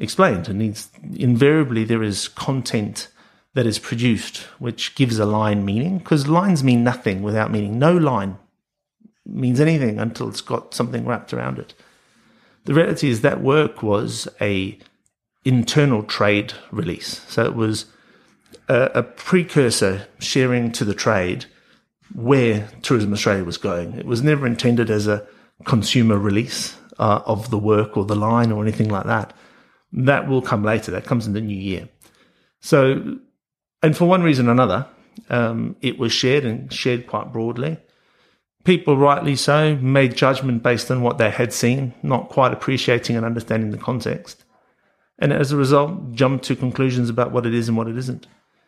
explained. And needs invariably there is content that is produced which gives a line meaning, because lines mean nothing without meaning. No line means anything until it's got something wrapped around it. The reality is that work was a internal trade release. So it was a, a precursor sharing to the trade where Tourism Australia was going. It was never intended as a consumer release uh, of the work or the line or anything like that. That will come later. That comes in the new year. So, and for one reason or another, um, it was shared and shared quite broadly. People, rightly so, made judgment based on what they had seen, not quite appreciating and understanding the context. And as a result, jumped to conclusions about what it is and what it isn't.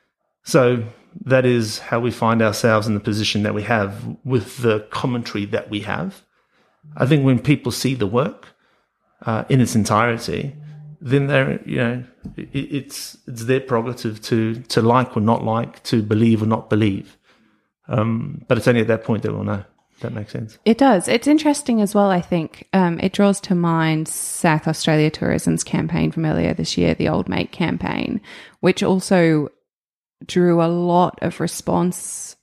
So that is how we find ourselves in the position that we have with the commentary that we have. I think when people see the work uh, in its entirety, then they're, you know, it, it's it's their prerogative to to like or not like, to believe or not believe. Um, but it's only at that point that we'll know. That makes sense. It does. It's interesting as well, I think. Um, it draws to mind South Australia Tourism's campaign from earlier this year, the Old Mate campaign, which also drew a lot of response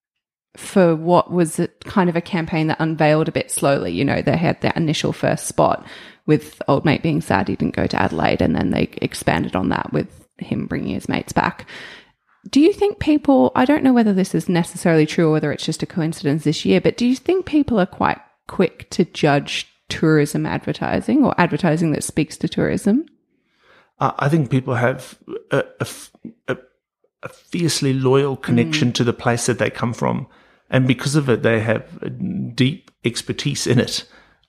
for what was a, kind of a campaign that unveiled a bit slowly. You know, they had that initial first spot with Old Mate being sad he didn't go to Adelaide, and then they expanded on that with him bringing his mates back. Do you think people, I don't know whether this is necessarily true or whether it's just a coincidence this year, but do you think people are quite quick to judge tourism advertising or advertising that speaks to tourism? Uh, I think people have a, a, a, a fiercely loyal connection mm. to the place that they come from. And because of it, they have a deep expertise in it,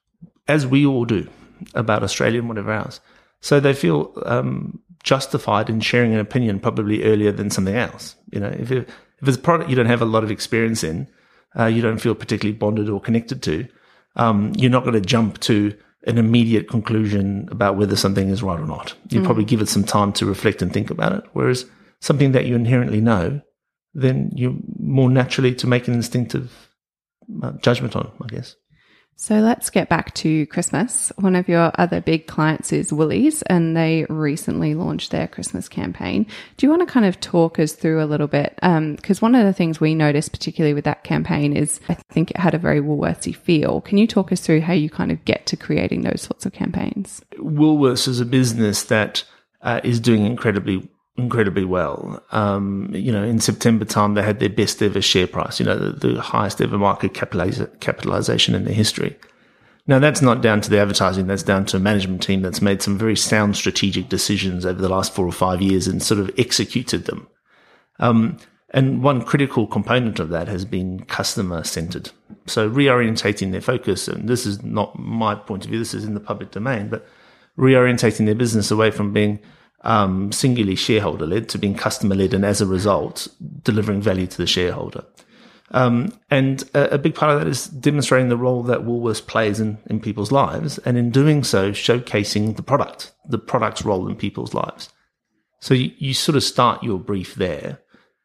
as we all do, about Australia and whatever else. So they feel um, justified in sharing an opinion probably earlier than something else. You know, if it, if it's a product you don't have a lot of experience in, uh, you don't feel particularly bonded or connected to, um, you're not going to jump to an immediate conclusion about whether something is right or not. You mm. probably give it some time to reflect and think about it. Whereas something that you inherently know, then you're more naturally to make an instinctive uh, judgment on, I guess. So let's get back to Christmas. One of your other big clients is Woolies, and they recently launched their Christmas campaign. Do you want to kind of talk us through a little bit? Because um, one of the things we noticed, particularly with that campaign, is I think it had a very Woolworthsy feel. Can you talk us through how you kind of get to creating those sorts of campaigns? Woolworths is a business that uh, is doing incredibly incredibly well. Um, you know, in September time, they had their best ever share price, you know, the, the highest ever market capitaliza- capitalization in their history. Now, that's not down to the advertising. That's down to a management team that's made some very sound strategic decisions over the last four or five years and sort of executed them. Um, and one critical component of that has been customer centered. So reorientating their focus, and this is not my point of view, this is in the public domain, but reorientating their business away from being Um, singularly shareholder-led to being customer-led, and as a result, delivering value to the shareholder. Um, and a, a big part of that is demonstrating the role that Woolworths plays in, in people's lives, and in doing so, showcasing the product, the product's role in people's lives. So you, you sort of start your brief there.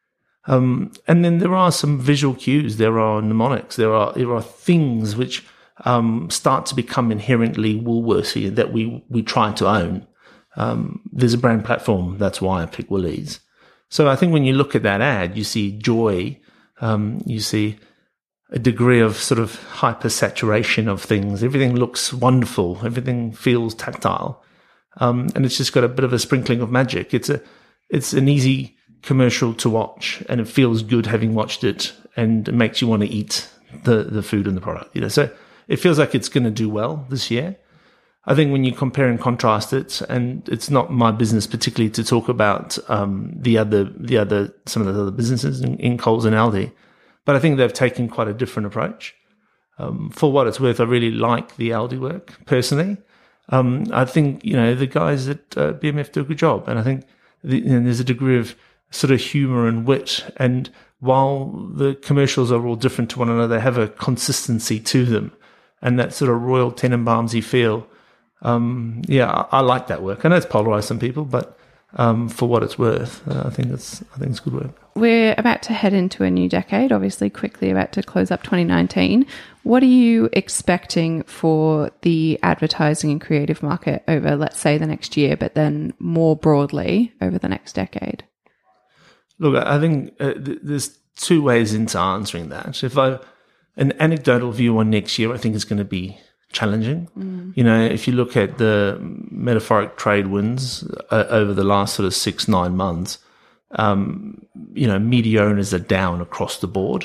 Um, and then there are some visual cues, there are mnemonics, there are there are things which um, start to become inherently Woolworthsy that we, we try to own. Um, there's a brand platform. That's why I pick Woolies. So I think when you look at that ad, you see joy, um, you see a degree of sort of hyper-saturation of things. Everything looks wonderful. Everything feels tactile. Um, and it's just got a bit of a sprinkling of magic. It's a, it's an easy commercial to watch, and it feels good having watched it, and it makes you want to eat the, the food and the product. You know, so it feels like it's going to do well this year. I think when you compare and contrast it, and it's not my business particularly to talk about um, the other, the other, some of the other businesses in, in Coles and Aldi, but I think they've taken quite a different approach. Um, for what it's worth, I really like the Aldi work personally. Um, I think you know the guys at uh, B M F do a good job, and I think the, you know, there's a degree of sort of humour and wit. And while the commercials are all different to one another, they have a consistency to them, and that sort of Royal Tenenbaumsy feel. Um, yeah, I, I like that work. I know it's polarized some people, but um, for what it's worth. Uh, I think it's I think it's good work. We're about to head into a new decade, obviously quickly about to close up twenty nineteen. What are you expecting for the advertising and creative market over, let's say, the next year, but then more broadly over the next decade? Look, I think uh, th- there's two ways into answering that. If I an anecdotal view on next year, I think it's going to be challenging. Mm. You know, if you look at the metaphoric trade wins uh, over the last sort of six, nine months, um, you know, media owners are down across the board.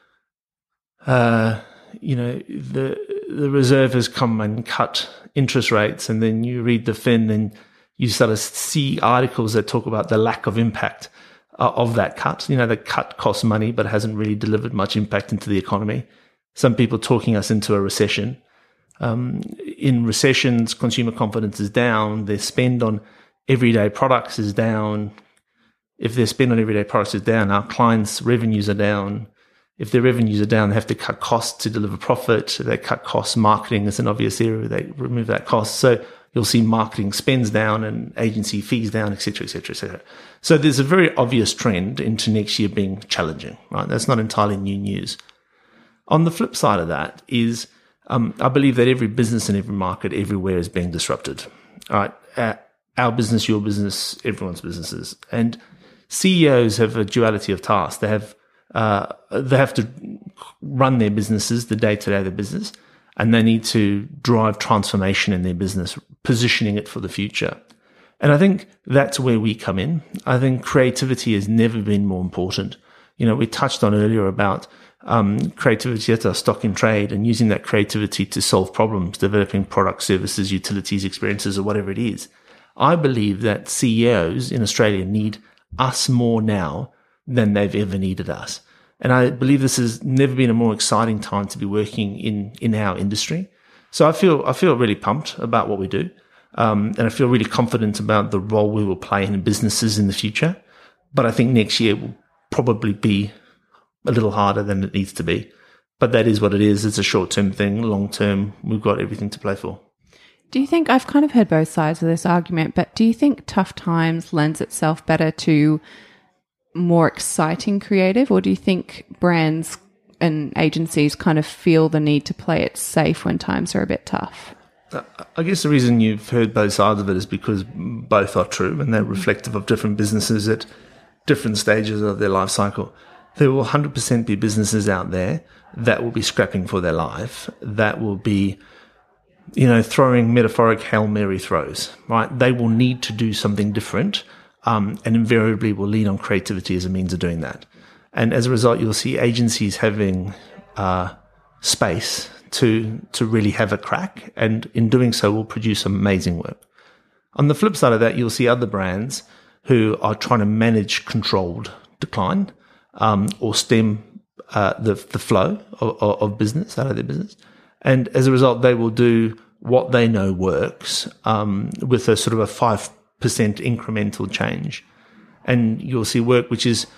Uh, you know, the the Reserve has come and cut interest rates, and then you read the Fin and you sort of see articles that talk about the lack of impact uh, of that cut. You know, the cut costs money but hasn't really delivered much impact into the economy. Some people talking us into a recession. Um, in recessions, consumer confidence is down. Their spend on everyday products is down. If their spend on everyday products is down, our clients' revenues are down. If their revenues are down, they have to cut costs to deliver profit. If they cut costs, marketing is an obvious area. They remove that cost. So you'll see marketing spends down and agency fees down, et cetera, et cetera, et cetera. So there's a very obvious trend into next year being challenging, right? That's not entirely new news. On the flip side of that is, um, I believe that every business in every market everywhere is being disrupted. All right. Uh, our business, your business, everyone's businesses. And C E Os have a duality of tasks. They have, uh, they have to run their businesses, the day-to-day of their business, and they need to drive transformation in their business, positioning it for the future. And I think that's where we come in. I think creativity has never been more important. You know, we touched on earlier about um, creativity at our stock in trade and using that creativity to solve problems, developing products, services, utilities, experiences, or whatever it is. I believe that C E Os in Australia need us more now than they've ever needed us. And I believe this has never been a more exciting time to be working in, in our industry. So I feel, I feel really pumped about what we do. Um, and I feel really confident about the role we will play in businesses in the future. But I think next year will probably be a little harder than it needs to be. But that is what it is. It's a short-term thing. Long-term, we've got everything to play for. Do you think, I've kind of heard both sides of this argument, but do you think tough times lends itself better to more exciting creative, or do you think brands and agencies kind of feel the need to play it safe when times are a bit tough? I guess the reason you've heard both sides of it is because both are true and they're reflective of different businesses at different stages of their life cycle. There will one hundred percent be businesses out there that will be scrapping for their life, that will be, you know, throwing metaphoric Hail Mary throws, right? They will need to do something different, um, and invariably will lean on creativity as a means of doing that. And as a result, you'll see agencies having uh, space to to really have a crack, and in doing so will produce amazing work. On the flip side of that, you'll see other brands who are trying to manage controlled decline, um, or stem uh, the the flow of, of business out of their business. And as a result, they will do what they know works, um, with a sort of a five percent incremental change. And you'll see work which is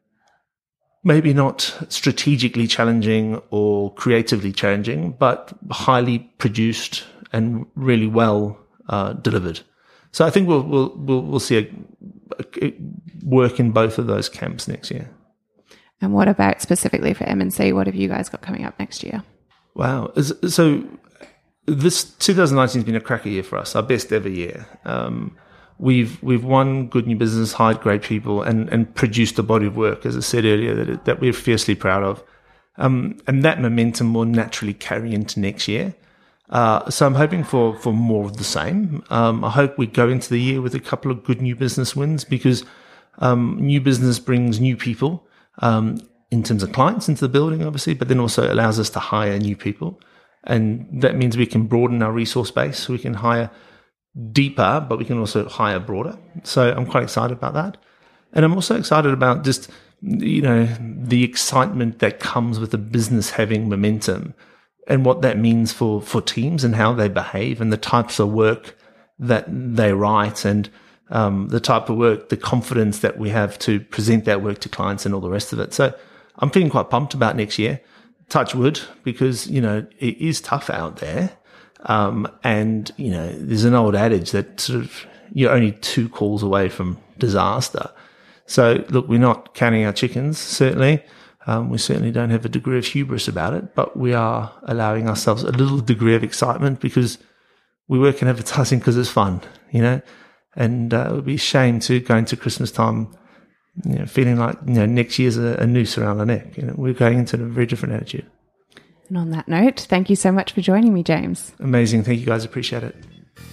maybe not strategically challenging or creatively challenging, but highly produced and really well uh, delivered. So I think we'll we'll we'll, we'll see a, a work in both of those camps next year. And what about specifically for M and C? What have you guys got coming up next year? Wow. So this twenty nineteen has been a cracker year for us, our best ever year. Um, we've we've won good new business, hired great people, and, and produced a body of work, as I said earlier, that it, that we're fiercely proud of. Um, and that momentum will naturally carry into next year. Uh, so I'm hoping for, for more of the same. Um, I hope we go into the year with a couple of good new business wins, because um, new business brings new people, um, in terms of clients into the building, obviously, but then also allows us to hire new people. And that means we can broaden our resource base. So we can hire deeper, but we can also hire broader. So I'm quite excited about that. And I'm also excited about just, you know, the excitement that comes with a business having momentum, and what that means for, for teams and how they behave, and the types of work that they write, and um, the type of work, the confidence that we have to present that work to clients and all the rest of it. So I'm feeling quite pumped about next year. Touch wood, because, you know, it is tough out there. Um, and, you know, there's an old adage that sort of you're only two calls away from disaster. So, look, we're not counting our chickens, certainly. Um, we certainly don't have a degree of hubris about it, but we are allowing ourselves a little degree of excitement because we work in advertising because it's fun, you know, and uh, it would be a shame to go into Christmas time, you know, feeling like, you know, next year's a, a noose around the neck. You know, we're going into a very different attitude. And on that note, thank you so much for joining me, James. Amazing. Thank you guys. Appreciate it.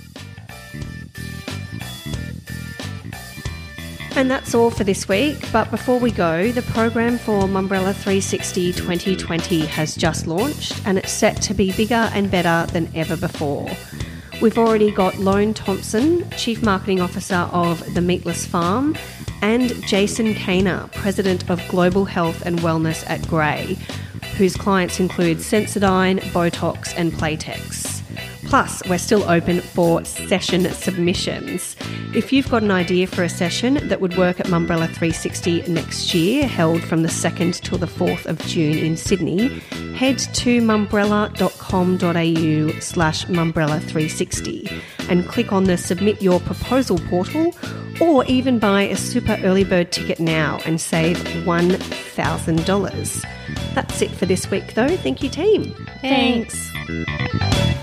And that's all for this week. But before we go, the program for Mumbrella three sixty twenty twenty has just launched and it's set to be bigger and better than ever before. We've already got Lone Thompson, Chief Marketing Officer of The Meatless Farm, and Jason Kaner, President of Global Health and Wellness at Grey, whose clients include Sensodyne, Botox and Playtex. Plus, we're still open for session submissions. If you've got an idea for a session that would work at Mumbrella three sixty next year, held from the second till the fourth of June in Sydney, head to mumbrella.com.au slash mumbrella360 and click on the Submit Your Proposal portal, or even buy a super early bird ticket now and save one thousand dollars. That's it for this week though. Thank you, team. Thanks.